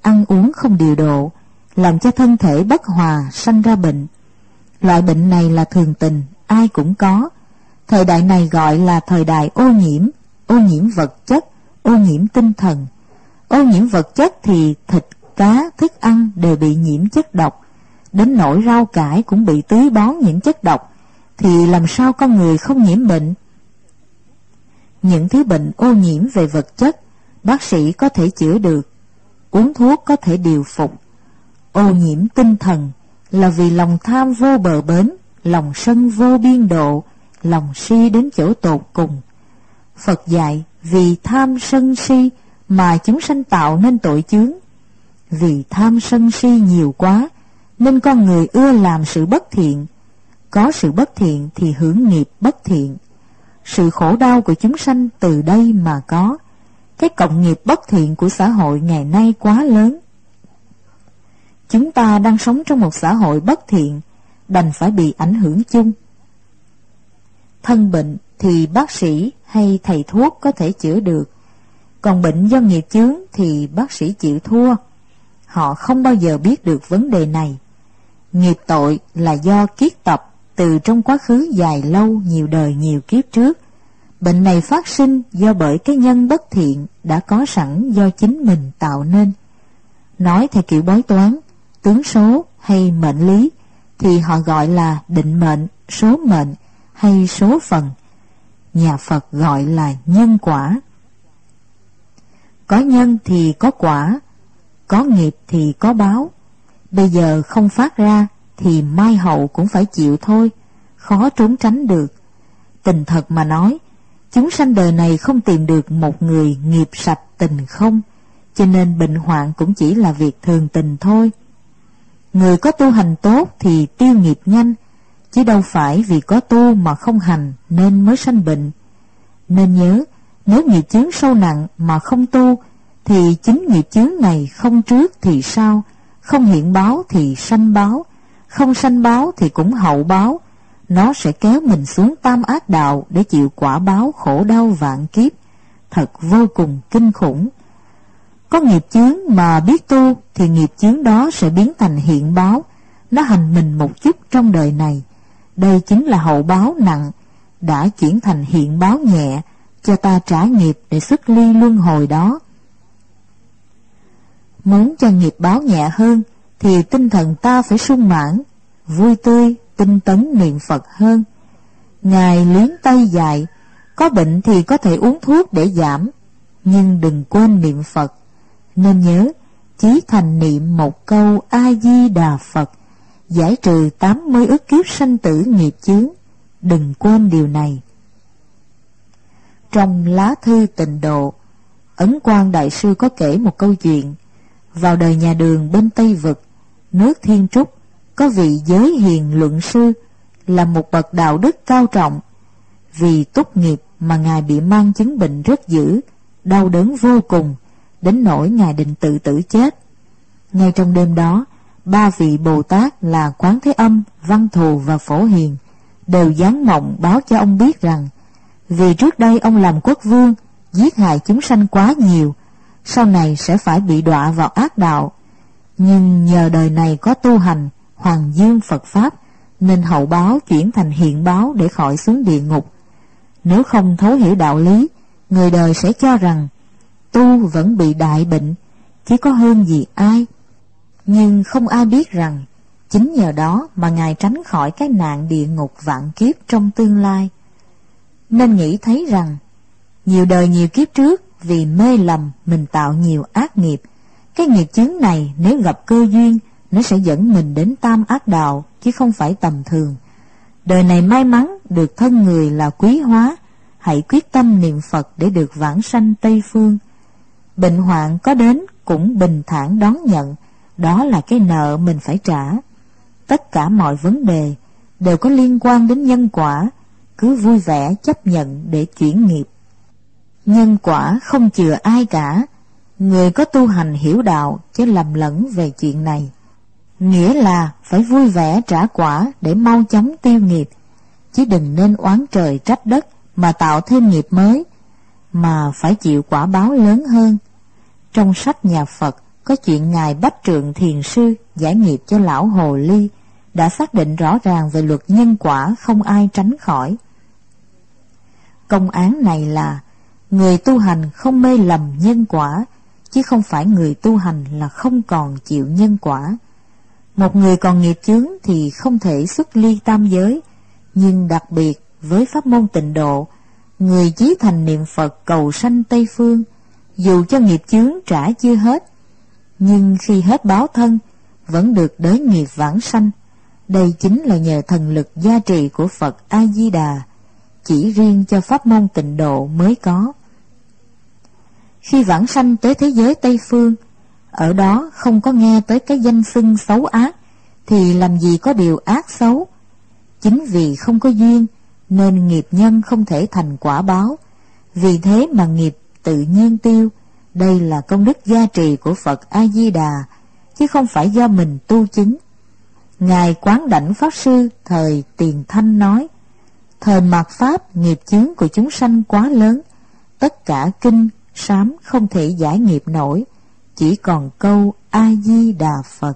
ăn uống không điều độ, làm cho thân thể bất hòa, sanh ra bệnh. Loại bệnh này là thường tình, ai cũng có. Thời đại này gọi là thời đại ô nhiễm, ô nhiễm vật chất, ô nhiễm tinh thần. Ô nhiễm vật chất thì thịt, cá, thức ăn đều bị nhiễm chất độc, đến nỗi rau cải cũng bị tưới bón những chất độc, thì làm sao con người không nhiễm bệnh? Những thứ bệnh ô nhiễm về vật chất, bác sĩ có thể chữa được, uống thuốc có thể điều phục. Ô nhiễm tinh thần là vì lòng tham vô bờ bến, lòng sân vô biên độ, lòng si đến chỗ tột cùng. Phật dạy vì tham sân si mà chúng sanh tạo nên tội chướng. Vì tham sân si nhiều quá nên con người ưa làm sự bất thiện. Có sự bất thiện thì hưởng nghiệp bất thiện. Sự khổ đau của chúng sanh từ đây mà có. Cái cộng nghiệp bất thiện của xã hội ngày nay quá lớn. Chúng ta đang sống trong một xã hội bất thiện, đành phải bị ảnh hưởng chung. Thân bệnh thì bác sĩ hay thầy thuốc có thể chữa được, còn bệnh do nghiệp chướng thì bác sĩ chịu thua. Họ không bao giờ biết được vấn đề này. Nghiệp tội là do kiết tập từ trong quá khứ dài lâu, nhiều đời nhiều kiếp trước. Bệnh này phát sinh do bởi cái nhân bất thiện đã có sẵn do chính mình tạo nên. Nói theo kiểu bói toán, tướng số hay mệnh lý thì họ gọi là định mệnh, số mệnh hay số phần. Nhà Phật gọi là nhân quả. Có nhân thì có quả, có nghiệp thì có báo. Bây giờ không phát ra thì mai hậu cũng phải chịu thôi, khó trốn tránh được. Tình thật mà nói, chúng sanh đời này không tìm được một người nghiệp sạch tình không, cho nên bệnh hoạn cũng chỉ là việc thường tình thôi. Người có tu hành tốt thì tiêu nghiệp nhanh, chứ đâu phải vì có tu mà không hành nên mới sanh bệnh. Nên nhớ, nếu nghiệp chướng sâu nặng mà không tu, thì chính nghiệp chướng này không trước thì sau, không hiện báo thì sanh báo, không sanh báo thì cũng hậu báo. Nó sẽ kéo mình xuống tam ác đạo để chịu quả báo khổ đau vạn kiếp, thật vô cùng kinh khủng. Có nghiệp chướng mà biết tu thì nghiệp chướng đó sẽ biến thành hiện báo, nó hành mình một chút trong đời này. Đây chính là hậu báo nặng, đã chuyển thành hiện báo nhẹ, cho ta trả nghiệp để xuất ly luân hồi đó. Muốn cho nghiệp báo nhẹ hơn thì tinh thần ta phải sung mãn, vui tươi, tinh tấn niệm Phật hơn. Ngài Luyến Tây dạy, có bệnh thì có thể uống thuốc để giảm, nhưng đừng quên niệm Phật. Nên nhớ, chí thành niệm một câu A-di-đà Phật, giải trừ tám mươi ức kiếp sanh tử nghiệp chướng. Đừng quên điều này. Trong lá thư Tịnh Độ, Ấn Quang Đại Sư có kể một câu chuyện. Vào đời nhà Đường bên Tây Vực, nước Thiên Trúc, có vị giới hiền luận sư, là một bậc đạo đức cao trọng. Vì túc nghiệp mà Ngài bị mang chứng bệnh rất dữ, đau đớn vô cùng, đến nỗi Ngài định tự tử chết. Ngay trong đêm đó, ba vị Bồ Tát là Quán Thế Âm, Văn Thù và Phổ Hiền đều giáng mộng báo cho ông biết rằng, vì trước đây ông làm quốc vương, giết hại chúng sanh quá nhiều, sau này sẽ phải bị đọa vào ác đạo. Nhưng nhờ đời này có tu hành, hoàng dương Phật Pháp, nên hậu báo chuyển thành hiện báo để khỏi xuống địa ngục. Nếu không thấu hiểu đạo lý, người đời sẽ cho rằng tu vẫn bị đại bệnh, chỉ có hơn gì ai. Nhưng không ai biết rằng, chính nhờ đó mà Ngài tránh khỏi cái nạn địa ngục vạn kiếp trong tương lai. Nên nghĩ thấy rằng, nhiều đời nhiều kiếp trước, vì mê lầm mình tạo nhiều ác nghiệp. Cái nghiệp chướng này nếu gặp cơ duyên, nó sẽ dẫn mình đến tam ác đạo, chứ không phải tầm thường. Đời này may mắn được thân người là quý hóa, hãy quyết tâm niệm Phật để được vãng sanh Tây Phương. Bệnh hoạn có đến cũng bình thản đón nhận, đó là cái nợ mình phải trả. Tất cả mọi vấn đề đều có liên quan đến nhân quả, cứ vui vẻ chấp nhận để chuyển nghiệp. Nhân quả không chừa ai cả, người có tu hành hiểu đạo chứ lầm lẫn về chuyện này. Nghĩa là phải vui vẻ trả quả để mau chóng tiêu nghiệp, chứ đừng nên oán trời trách đất mà tạo thêm nghiệp mới, mà phải chịu quả báo lớn hơn. Trong sách nhà Phật có chuyện Ngài Bách Trượng Thiền Sư giải nghiệp cho lão Hồ Ly đã xác định rõ ràng về luật nhân quả không ai tránh khỏi. Công án này là người tu hành không mê lầm nhân quả, chứ không phải người tu hành là không còn chịu nhân quả. Một người còn nghiệp chướng thì không thể xuất ly tam giới, nhưng đặc biệt với pháp môn tịnh độ, người chí thành niệm Phật cầu sanh Tây Phương, dù cho nghiệp chướng trả chưa hết, nhưng khi hết báo thân vẫn được đới nghiệp vãng sanh. Đây chính là nhờ thần lực gia trì của Phật A Di Đà, chỉ riêng cho pháp môn tịnh độ mới có. Khi vãng sanh tới thế giới Tây Phương, ở đó không có nghe tới cái danh xưng xấu ác, thì làm gì có điều ác xấu. Chính vì không có duyên nên nghiệp nhân không thể thành quả báo, vì thế mà nghiệp tự nhiên tiêu. Đây là công đức gia trì của Phật A Di Đà, chứ không phải do mình tu chứng. Ngài Quán Đảnh Pháp Sư thời Tiền Thanh nói: thời mạt pháp nghiệp chướng của chúng sanh quá lớn, tất cả kinh sám không thể giải nghiệp nổi, chỉ còn câu A Di Đà Phật.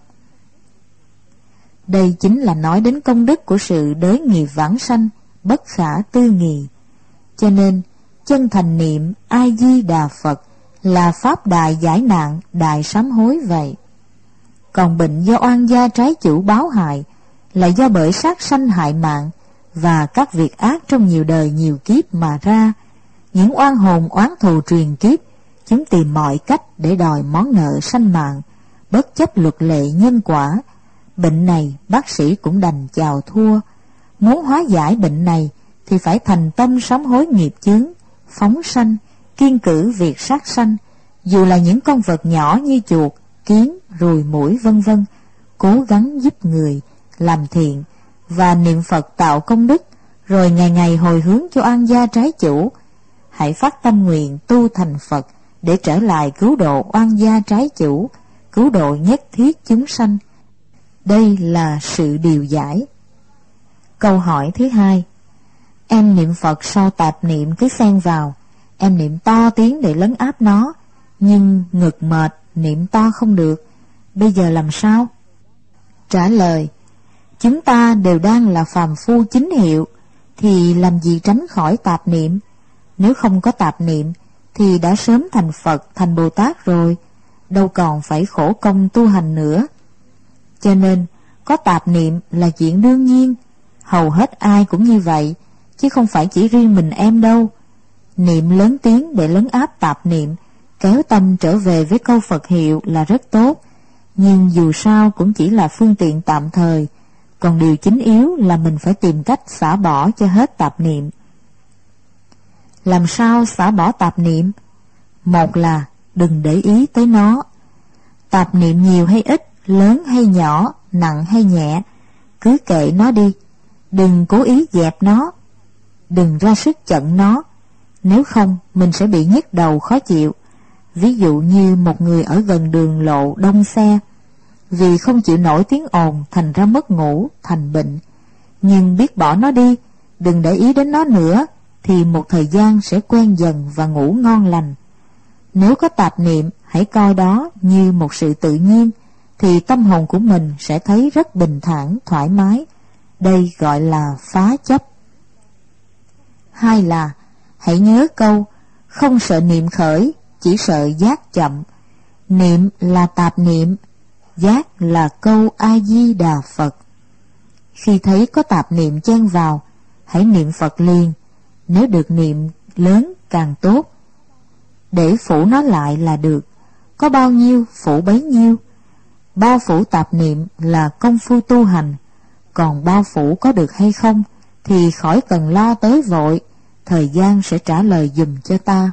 Đây chính là nói đến công đức của sự đới nghiệp vãng sanh bất khả tư nghị. Cho nên chân thành niệm A Di Đà Phật là pháp đại giải nạn, đại sám hối vậy. Còn bệnh do oan gia trái chủ báo hại là do bởi sát sanh hại mạng và các việc ác trong nhiều đời nhiều kiếp mà ra. Những oan hồn oán thù truyền kiếp, chúng tìm mọi cách để đòi món nợ sanh mạng, bất chấp luật lệ nhân quả. Bệnh này bác sĩ cũng đành chào thua. Muốn hóa giải bệnh này thì phải thành tâm sám hối nghiệp chướng, phóng sanh, kiêng cử việc sát sanh, dù là những con vật nhỏ như chuột, kiến, ruồi muỗi vân vân, cố gắng giúp người, làm thiện và niệm Phật tạo công đức, rồi ngày ngày hồi hướng cho oan gia trái chủ. Hãy phát tâm nguyện tu thành Phật để trở lại cứu độ oan gia trái chủ, cứu độ nhất thiết chúng sanh. Đây là sự điều giải. Câu hỏi thứ hai: em niệm Phật sau tạp niệm cứ xen vào, em niệm to tiếng để lấn áp nó, nhưng ngực mệt, niệm to không được, bây giờ làm sao? Trả lời: chúng ta đều đang là phàm phu chính hiệu, thì làm gì tránh khỏi tạp niệm. Nếu không có tạp niệm thì đã sớm thành Phật, thành Bồ Tát rồi, đâu còn phải khổ công tu hành nữa. Cho nên có tạp niệm là chuyện đương nhiên, hầu hết ai cũng như vậy, chứ không phải chỉ riêng mình em đâu. Niệm lớn tiếng để lấn áp tạp niệm, kéo tâm trở về với câu Phật hiệu là rất tốt, nhưng dù sao cũng chỉ là phương tiện tạm thời, còn điều chính yếu là mình phải tìm cách xả bỏ cho hết tạp niệm. Làm sao xả bỏ tạp niệm? Một là đừng để ý tới nó. Tạp niệm nhiều hay ít, lớn hay nhỏ, nặng hay nhẹ, cứ kệ nó đi, đừng cố ý dẹp nó, đừng ra sức chặn nó, nếu không mình sẽ bị nhức đầu khó chịu. Ví dụ như một người ở gần đường lộ đông xe, vì không chịu nổi tiếng ồn thành ra mất ngủ, thành bệnh. Nhưng biết bỏ nó đi, đừng để ý đến nó nữa, thì một thời gian sẽ quen dần và ngủ ngon lành. Nếu có tạp niệm, hãy coi đó như một sự tự nhiên, thì tâm hồn của mình sẽ thấy rất bình thản, thoải mái. Đây gọi là phá chấp. Hai là hãy nhớ câu không sợ niệm khởi, chỉ sợ giác chậm. Niệm là tạp niệm, giác là câu A Di Đà Phật. Khi thấy có tạp niệm chen vào, hãy niệm Phật liền, nếu được niệm lớn càng tốt, để phủ nó lại là được. Có bao nhiêu phủ bấy nhiêu. Bao phủ tạp niệm là công phu tu hành, còn bao phủ có được hay không thì khỏi cần lo tới vội, thời gian sẽ trả lời giùm cho ta.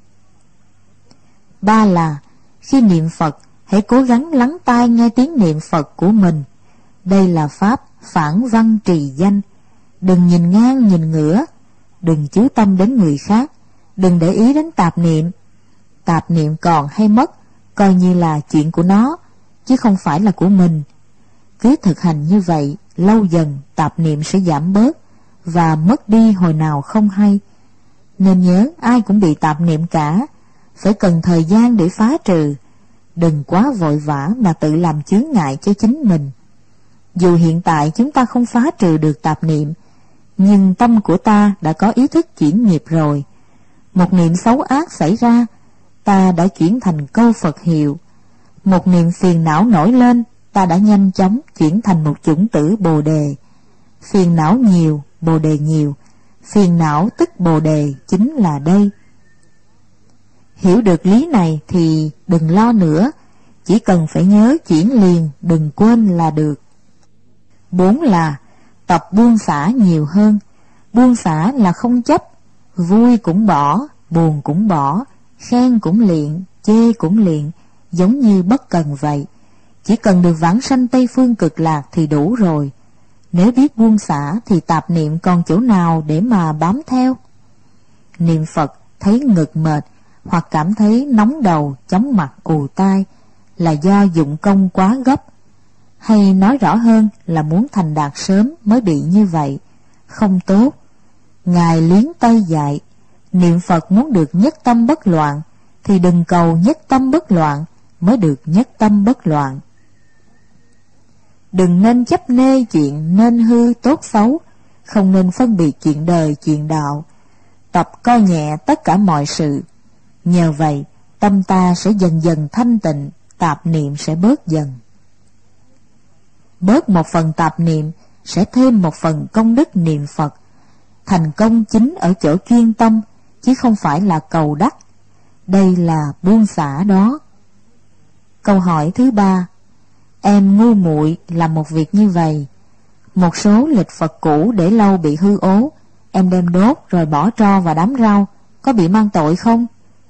Ba là khi niệm Phật, hãy cố gắng lắng tai nghe tiếng niệm Phật của mình. Đây là pháp phản văn trì danh. Đừng nhìn ngang nhìn ngửa, đừng chú tâm đến người khác, đừng để ý đến tạp niệm. Tạp niệm còn hay mất, coi như là chuyện của nó, chứ không phải là của mình. Cứ thực hành như vậy, lâu dần tạp niệm sẽ giảm bớt và mất đi hồi nào không hay. Nên nhớ ai cũng bị tạp niệm cả, phải cần thời gian để phá trừ. đừng quá vội vã mà tự làm chướng ngại cho chính mình. Dù hiện tại chúng ta không phá trừ được tạp niệm, nhưng tâm của ta đã có ý thức chuyển nghiệp rồi. Một niệm xấu ác xảy ra, ta đã chuyển thành câu Phật hiệu. Một niệm phiền não nổi lên, ta đã nhanh chóng chuyển thành một chủng tử Bồ Đề. Phiền não nhiều, Bồ Đề nhiều. Phiền não tức Bồ Đề chính là đây. Hiểu được lý này thì đừng lo nữa, chỉ cần phải nhớ chuyển liền, đừng quên là được. Bốn là tập buông xả nhiều hơn. Buông xả là không chấp, vui cũng bỏ, buồn cũng bỏ, khen cũng liện, chê cũng liện, giống như bất cần vậy. Chỉ cần được vãng sanh Tây Phương Cực Lạc thì đủ rồi. Nếu biết buông xả thì tạp niệm còn chỗ nào để mà bám theo. Niệm Phật thấy ngực mệt hoặc cảm thấy nóng đầu, chóng mặt, ù tai là do dụng công quá gấp, hay nói rõ hơn là muốn thành đạt sớm mới bị như vậy, không tốt. Ngài Liến Tây dạy, niệm Phật muốn được nhất tâm bất loạn thì đừng cầu nhất tâm bất loạn mới được nhất tâm bất loạn. Đừng nên chấp nê chuyện nên hư tốt xấu, không nên phân biệt chuyện đời chuyện đạo, tập coi nhẹ tất cả mọi sự. Nhờ vậy tâm ta sẽ dần dần thanh tịnh, tạp niệm sẽ bớt dần. Bớt một phần tạp niệm sẽ thêm một phần công đức niệm Phật. Thành công chính ở chỗ chuyên tâm, chứ không phải là cầu đắc. Đây là buông xả đó. Câu hỏi thứ ba. Em ngu muội làm một việc như vậy. Một số lịch Phật cũ để lâu bị hư ố, em đem đốt rồi bỏ tro vào đám rau, có bị mang tội không?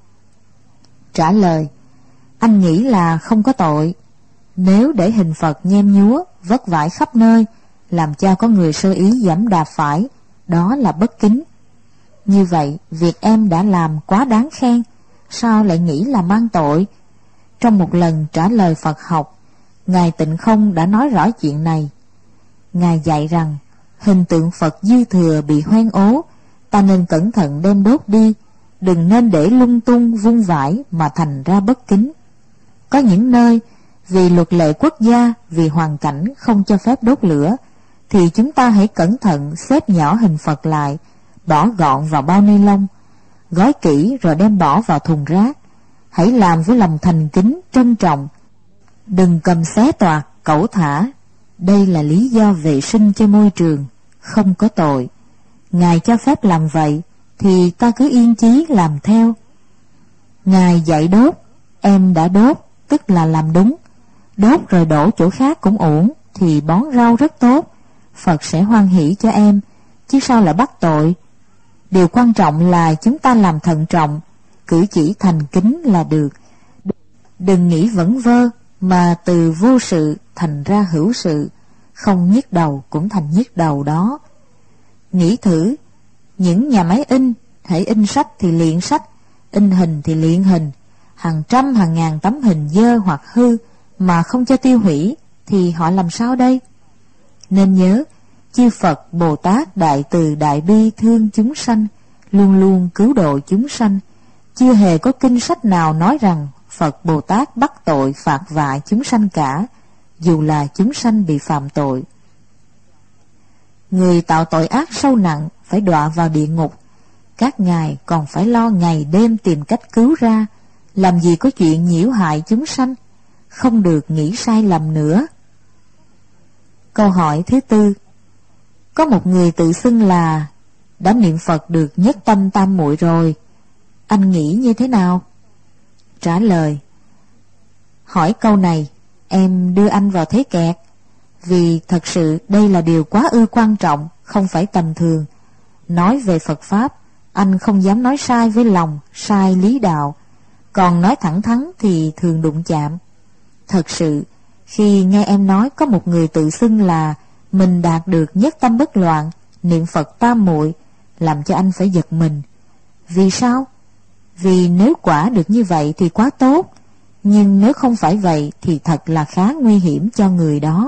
Trả lời. Anh nghĩ là không có tội. Nếu để hình Phật nhem nhúa, vất vãi khắp nơi, làm cho có người sơ ý giẫm đạp phải, đó là bất kính. Như vậy, việc em đã làm quá đáng khen, sao lại nghĩ là mang tội? Trong một lần trả lời Phật học, Ngài Tịnh Không đã nói rõ chuyện này. Ngài dạy rằng, hình tượng Phật dư thừa bị hoen ố, ta nên cẩn thận đem đốt đi, đừng nên để lung tung vung vãi mà thành ra bất kính. Có những nơi, vì luật lệ quốc gia, vì hoàn cảnh không cho phép đốt lửa, thì chúng ta hãy cẩn thận xếp nhỏ hình Phật lại, bỏ gọn vào bao ni lông, gói kỹ rồi đem bỏ vào thùng rác. Hãy làm với lòng thành kính, trân trọng, đừng cầm xé toạc, cẩu thả. Đây là lý do vệ sinh cho môi trường, không có tội. Ngài cho phép làm vậy, thì ta cứ yên chí làm theo. Ngài dạy đốt, em đã đốt, tức là làm đúng. Đốt rồi đổ chỗ khác cũng ổn, thì bón rau rất tốt, Phật sẽ hoan hỷ cho em, chứ sao lại bắt tội. Điều quan trọng là chúng ta làm thận trọng, cử chỉ thành kính là được. Đừng nghĩ vẩn vơ, mà từ vô sự thành ra hữu sự, không nhức đầu cũng thành nhức đầu đó. Nghĩ thử, những nhà máy in, hãy in sách thì luyện sách, in hình thì luyện hình, hàng trăm hàng ngàn tấm hình dơ hoặc hư mà không cho tiêu hủy, thì họ làm sao đây? Nên nhớ, chư Phật Bồ Tát đại từ đại bi thương chúng sanh, luôn luôn cứu độ chúng sanh. Chưa hề có kinh sách nào nói rằng Phật Bồ Tát bắt tội phạt vạ chúng sanh cả, dù là chúng sanh bị phạm tội. Người tạo tội ác sâu nặng phải đọa vào địa ngục, các ngài còn phải lo ngày đêm tìm cách cứu ra, làm gì có chuyện nhiễu hại chúng sanh, không được nghĩ sai lầm nữa. Câu hỏi thứ tư. Có một người tự xưng là đã niệm Phật được nhất tâm tam muội rồi, anh nghĩ như thế nào? Trả lời. Hỏi câu này, em đưa anh vào thế kẹt, vì thật sự đây là điều quá ư quan trọng, không phải tầm thường. Nói về Phật Pháp, anh không dám nói sai với lòng, sai lý đạo, còn nói thẳng thắn thì thường đụng chạm. Thật sự, khi nghe em nói có một người tự xưng là mình đạt được nhất tâm bất loạn, niệm Phật tam muội, làm cho anh phải giật mình. Vì sao? Vì nếu quả được như vậy thì quá tốt, nhưng nếu không phải vậy thì thật là khá nguy hiểm cho người đó.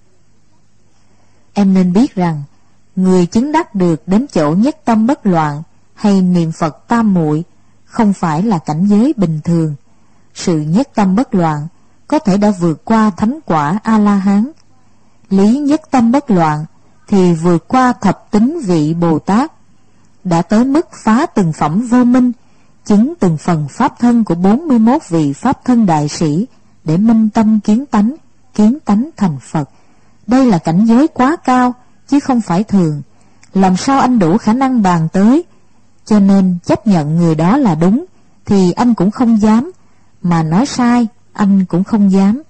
Em nên biết rằng, người chứng đắc được đến chỗ nhất tâm bất loạn hay niệm Phật tam muội không phải là cảnh giới bình thường. sự nhất tâm bất loạn có thể đã vượt qua thánh quả A-la-hán. Lý nhất tâm bất loạn thì vượt qua thập tính vị Bồ Tát, đã tới mức phá từng phẩm vô minh, chứng từng phần pháp thân của bốn mươi mốt vị pháp thân đại sĩ để minh tâm kiến tánh, kiến tánh thành Phật. Đây là cảnh giới quá cao chứ không phải thường. Làm sao anh đủ khả năng bàn tới? Cho nên chấp nhận người đó là đúng thì anh cũng không dám, mà nói sai anh cũng không dám.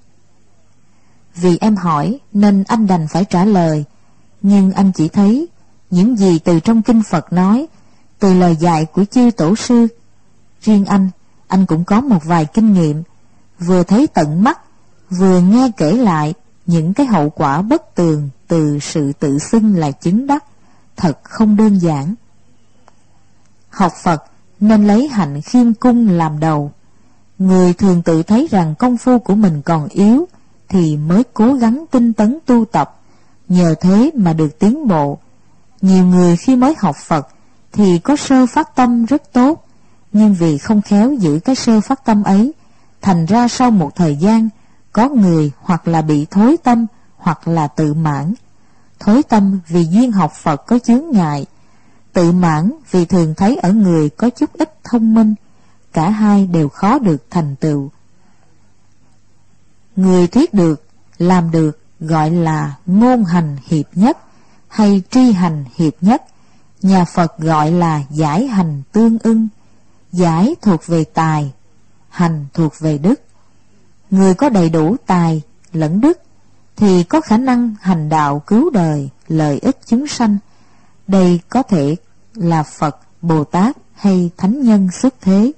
Vì em hỏi nên anh đành phải trả lời, nhưng anh chỉ thấy những gì từ trong kinh Phật nói, từ lời dạy của chư tổ sư. Riêng anh, anh cũng có một vài kinh nghiệm, vừa thấy tận mắt, vừa nghe kể lại những cái hậu quả bất tường từ sự tự xưng là chứng đắc, thật không đơn giản. Học Phật nên lấy hạnh khiêm cung làm đầu. Người thường tự thấy rằng công phu của mình còn yếu thì mới cố gắng tinh tấn tu tập, nhờ thế mà được tiến bộ. Nhiều người khi mới học Phật thì có sơ phát tâm rất tốt, nhưng vì không khéo giữ cái sơ phát tâm ấy, thành ra sau một thời gian, có người hoặc là bị thối tâm hoặc là tự mãn. Thối tâm vì duyên học Phật có chướng ngại, tự mãn vì thường thấy ở người có chút ít thông minh. Cả hai đều khó được thành tựu. Người thuyết được, làm được gọi là ngôn hành hiệp nhất hay tri hành hiệp nhất. Nhà Phật gọi là giải hành tương ưng. Giải thuộc về tài, hành thuộc về đức. Người có đầy đủ tài lẫn đức thì có khả năng hành đạo cứu đời, lợi ích chúng sanh. Đây có thể là Phật, Bồ Tát hay Thánh Nhân xuất thế.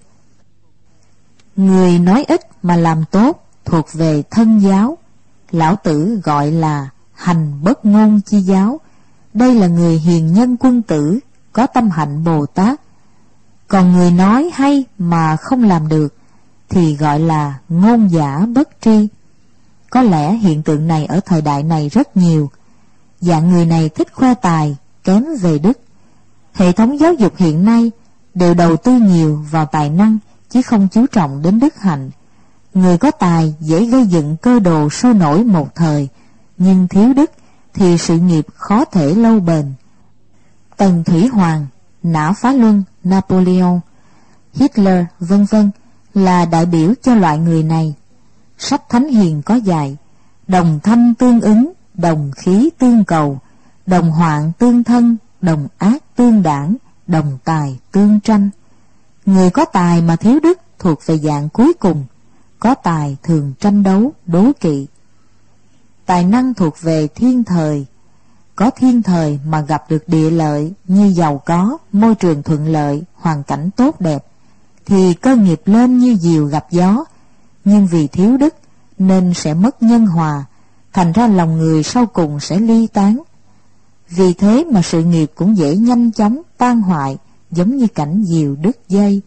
Người nói ít mà làm tốt thuộc về thân giáo. Lão Tử gọi là hành bất ngôn chi giáo. Đây là người hiền nhân quân tử, có tâm hạnh Bồ Tát. Còn người nói hay mà không làm được thì gọi là ngôn giả bất tri. Có lẽ hiện tượng này ở thời đại này rất nhiều. Dạng người này thích khoe tài, kém về đức. Hệ thống giáo dục hiện nay đều đầu tư nhiều vào tài năng, chứ không chú trọng đến đức hạnh. Người có tài dễ gây dựng cơ đồ sôi nổi một thời, nhưng thiếu đức thì sự nghiệp khó thể lâu bền. Tần Thủy Hoàng, Nã Phá Luân, Napoleon, Hitler vân vân là đại biểu cho loại người này. Sách Thánh Hiền có dạy: đồng thanh tương ứng, đồng khí tương cầu, đồng hoạn tương thân, đồng ác tương đảng, đồng tài tương tranh. Người có tài mà thiếu đức thuộc về dạng cuối cùng. Có tài thường tranh đấu, đố kỵ. Tài năng thuộc về thiên thời. Có thiên thời mà gặp được địa lợi như giàu có, môi trường thuận lợi, hoàn cảnh tốt đẹp, thì cơ nghiệp lên như diều gặp gió. Nhưng vì thiếu đức nên sẽ mất nhân hòa, thành ra lòng người sau cùng sẽ ly tán. Vì thế mà sự nghiệp cũng dễ nhanh chóng tan hoại, giống như cảnh diều đứt dây.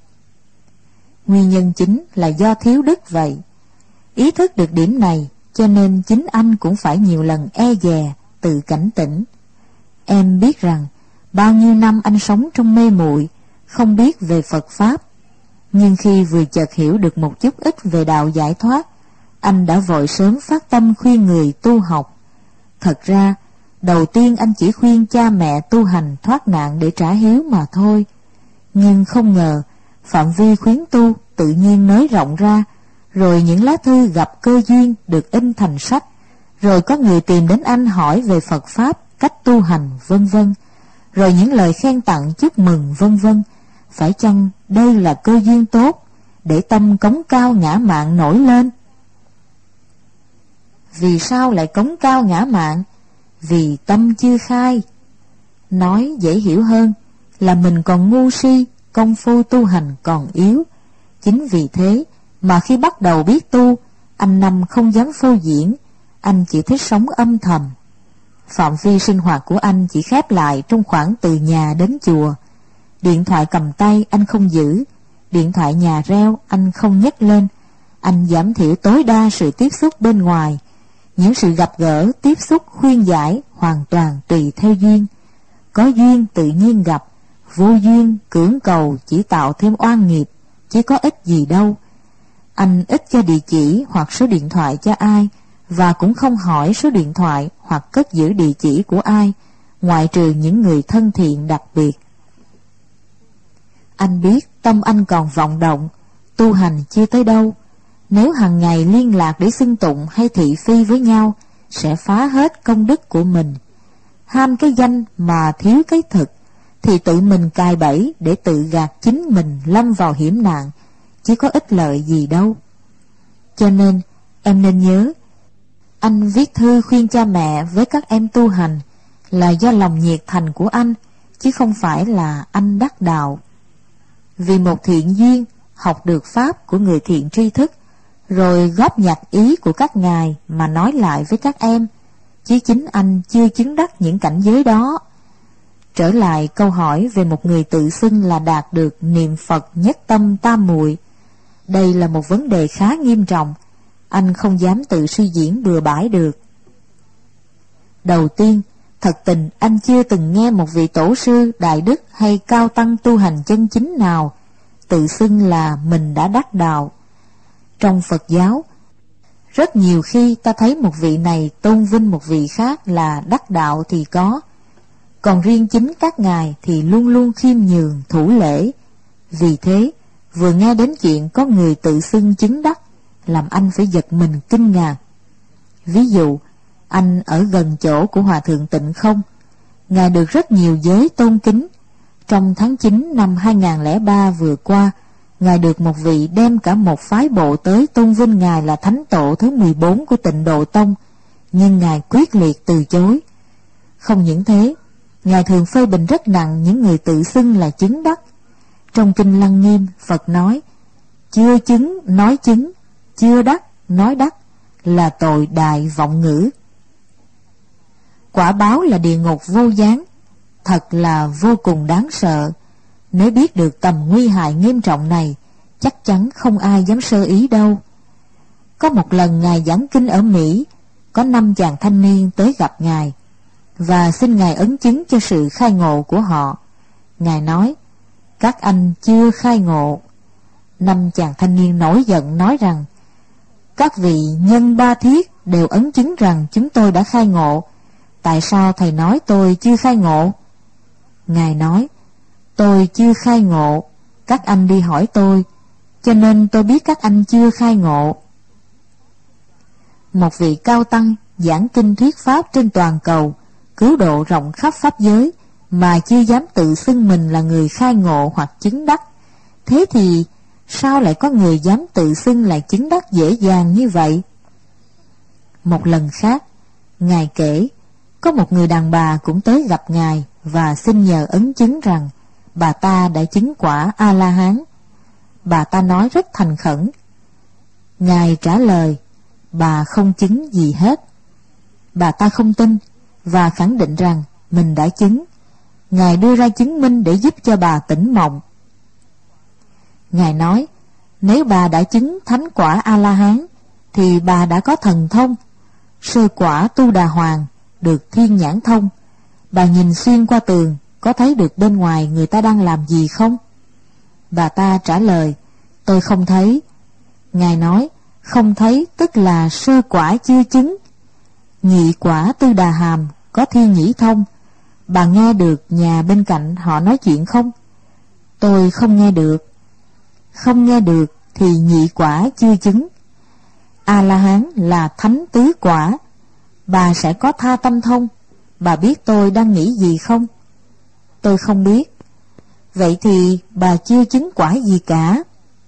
Nguyên nhân chính là do thiếu đức vậy. Ý thức được điểm này, cho nên chính anh cũng phải nhiều lần e dè, tự cảnh tỉnh. Em biết rằng bao nhiêu năm anh sống trong mê muội, không biết về Phật Pháp. Nhưng khi vừa chợt hiểu được một chút ít về đạo giải thoát, anh đã vội sớm phát tâm khuyên người tu học. Thật ra, đầu tiên anh chỉ khuyên cha mẹ tu hành thoát nạn để trả hiếu mà thôi. Nhưng không ngờ, phạm vi khuyến tu tự nhiên nới rộng ra, rồi những lá thư gặp cơ duyên được in thành sách, rồi có người tìm đến anh hỏi về Phật Pháp, cách tu hành, vân vân, rồi những lời khen tặng chúc mừng, vân vân. Phải chăng đây là cơ duyên tốt để tâm cống cao ngã mạn nổi lên? Vì sao lại cống cao ngã mạn? Vì tâm chưa khai. Nói dễ hiểu hơn là mình còn ngu si, công phu tu hành còn yếu. Chính vì thế mà khi bắt đầu biết tu, anh Năm không dám phô diễn, anh chỉ thích sống âm thầm. Phạm vi sinh hoạt của anh chỉ khép lại trong khoảng từ nhà đến chùa. Điện thoại cầm tay anh không giữ, điện thoại nhà reo anh không nhấc lên. Anh giảm thiểu tối đa sự tiếp xúc bên ngoài. Những sự gặp gỡ, tiếp xúc, khuyên giải hoàn toàn tùy theo duyên. Có duyên tự nhiên gặp, vô duyên cưỡng cầu chỉ tạo thêm oan nghiệp, chứ có ích gì đâu. Anh ít cho địa chỉ hoặc số điện thoại cho ai, và cũng không hỏi số điện thoại hoặc cất giữ địa chỉ của ai, ngoại trừ những người thân thiện đặc biệt. Anh biết tâm anh còn vọng động, tu hành chưa tới đâu. Nếu hàng ngày liên lạc để xưng tụng hay thị phi với nhau, sẽ phá hết công đức của mình. Ham cái danh mà thiếu cái thực, thì tự mình cài bẫy để tự gạt chính mình lâm vào hiểm nạn, chứ có ích lợi gì đâu. Cho nên, em nên nhớ, anh viết thư khuyên cha mẹ với các em tu hành là do lòng nhiệt thành của anh, chứ không phải là anh đắc đạo. Vì một thiện duyên, học được pháp của người thiện tri thức, rồi góp nhặt ý của các ngài mà nói lại với các em, chứ chính anh chưa chứng đắc những cảnh giới đó. Trở lại câu hỏi về một người tự xưng là đạt được niệm Phật nhất tâm tam muội, đây là một vấn đề khá nghiêm trọng, anh không dám tự suy diễn bừa bãi được. Đầu tiên, thật tình anh chưa từng nghe một vị tổ sư, đại đức hay cao tăng tu hành chân chính nào tự xưng là mình đã đắc đạo. Trong Phật giáo, rất nhiều khi ta thấy một vị này tôn vinh một vị khác là đắc đạo thì có, còn riêng chính các ngài thì luôn luôn khiêm nhường, thủ lễ. Vì thế, vừa nghe đến chuyện có người tự xưng chứng đắc, làm anh phải giật mình kinh ngạc. Ví dụ, anh ở gần chỗ của Hòa Thượng Tịnh Không, ngài được rất nhiều giới tôn kính. Trong tháng chín năm hai nghìn không trăm lẻ ba vừa qua, ngài được một vị đem cả một phái bộ tới tôn vinh ngài là thánh tổ thứ mười bốn của Tịnh Độ Tông, nhưng ngài quyết liệt từ chối. Không những thế, ngài thường phê bình rất nặng những người tự xưng là chứng đắc. Trong Kinh Lăng Nghiêm, Phật nói, chưa chứng nói chứng, chưa đắc nói đắc, là tội đại vọng ngữ. Quả báo là địa ngục vô gián, thật là vô cùng đáng sợ. Nếu biết được tầm nguy hại nghiêm trọng này, chắc chắn không ai dám sơ ý đâu. Có một lần ngài giảng kinh ở Mỹ, có năm chàng thanh niên tới gặp ngài và xin ngài ấn chứng cho sự khai ngộ của họ. Ngài nói, các anh chưa khai ngộ. Năm chàng thanh niên nổi giận nói rằng, các vị nhân ba thiết đều ấn chứng rằng chúng tôi đã khai ngộ, tại sao thầy nói tôi chưa khai ngộ? Ngài nói, tôi chưa khai ngộ, các anh đi hỏi tôi, cho nên tôi biết các anh chưa khai ngộ. Một vị cao tăng giảng kinh thuyết pháp trên toàn cầu, cứu độ rộng khắp pháp giới, mà chưa dám tự xưng mình là người khai ngộ hoặc chứng đắc. Thế thì sao lại có người dám tự xưng là chứng đắc dễ dàng như vậy? Một lần khác, ngài kể, có một người đàn bà cũng tới gặp ngài và xin nhờ ấn chứng rằng bà ta đã chứng quả A-la-hán. Bà ta nói rất thành khẩn. Ngài trả lời, bà không chứng gì hết. Bà ta không tin và khẳng định rằng mình đã chứng. Ngài đưa ra chứng minh để giúp cho bà tỉnh mộng. Ngài nói, nếu bà đã chứng thánh quả A-la-hán, thì bà đã có thần thông. Sơ quả Tu Đà Hoàng được thiên nhãn thông. Bà nhìn xuyên qua tường, có thấy được bên ngoài người ta đang làm gì không? Bà ta trả lời, tôi không thấy. Ngài nói, không thấy tức là sơ quả chưa chứng. Nhị quả Tư Đà Hàm có thiên nhĩ thông. Bà nghe được nhà bên cạnh họ nói chuyện không? Tôi không nghe được. Không nghe được thì nhị quả chưa chứng. A-la-hán là thánh tứ quả. Bà sẽ có tha tâm thông. Bà biết tôi đang nghĩ gì không? Tôi không biết. Vậy thì bà chưa chứng quả gì cả.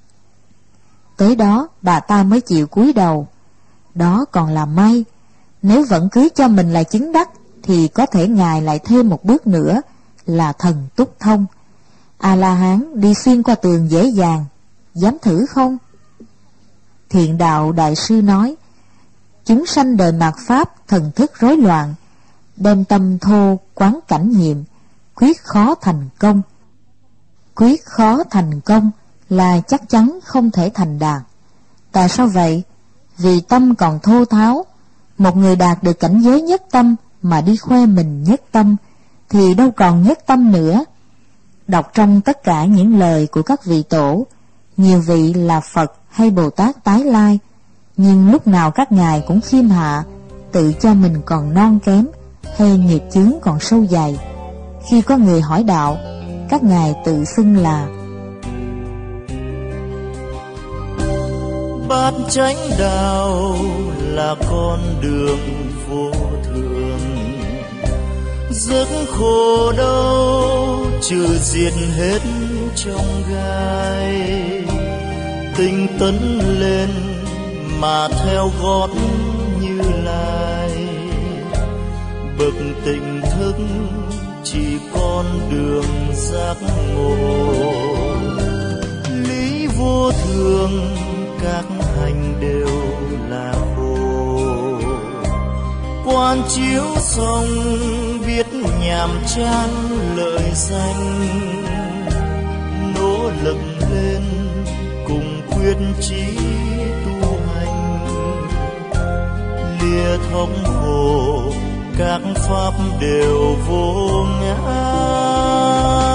Tới đó bà ta mới chịu cúi đầu. Đó còn là may. Nếu vẫn cứ cho mình là chứng đắc, thì có thể ngài lại thêm một bước nữa là thần túc thông. A-la-hán đi xuyên qua tường dễ dàng. Dám thử không? Thiện Đạo Đại Sư nói, chúng sanh đời mạt pháp thần thức rối loạn, đem tâm thô quán cảnh nhiệm, quyết khó thành công. Quyết khó thành công là chắc chắn không thể thành đạt. Tại sao vậy? Vì tâm còn thô tháo. Một người đạt được cảnh giới nhất tâm mà đi khoe mình nhất tâm, thì đâu còn nhất tâm nữa. Đọc trong tất cả những lời của các vị tổ, nhiều vị là Phật hay Bồ Tát Tái Lai, nhưng lúc nào các ngài cũng khiêm hạ, tự cho mình còn non kém hay nghiệp chướng còn sâu dày. Khi có người hỏi đạo, các ngài tự xưng là bát chánh đạo, là con đường vô thường, giấc khổ đau trừ diệt hết trong gai. Tinh tấn lên mà theo gót Như Lai, bậc tỉnh thức chỉ con đường giác ngộ. Lý vô thường các hành đều là khổ, quan chiếu xong biết nhàm chán lợi danh. Nỗ lực lên cùng quyết chí tu hành, lìa thống khổ các pháp đều vô ngã.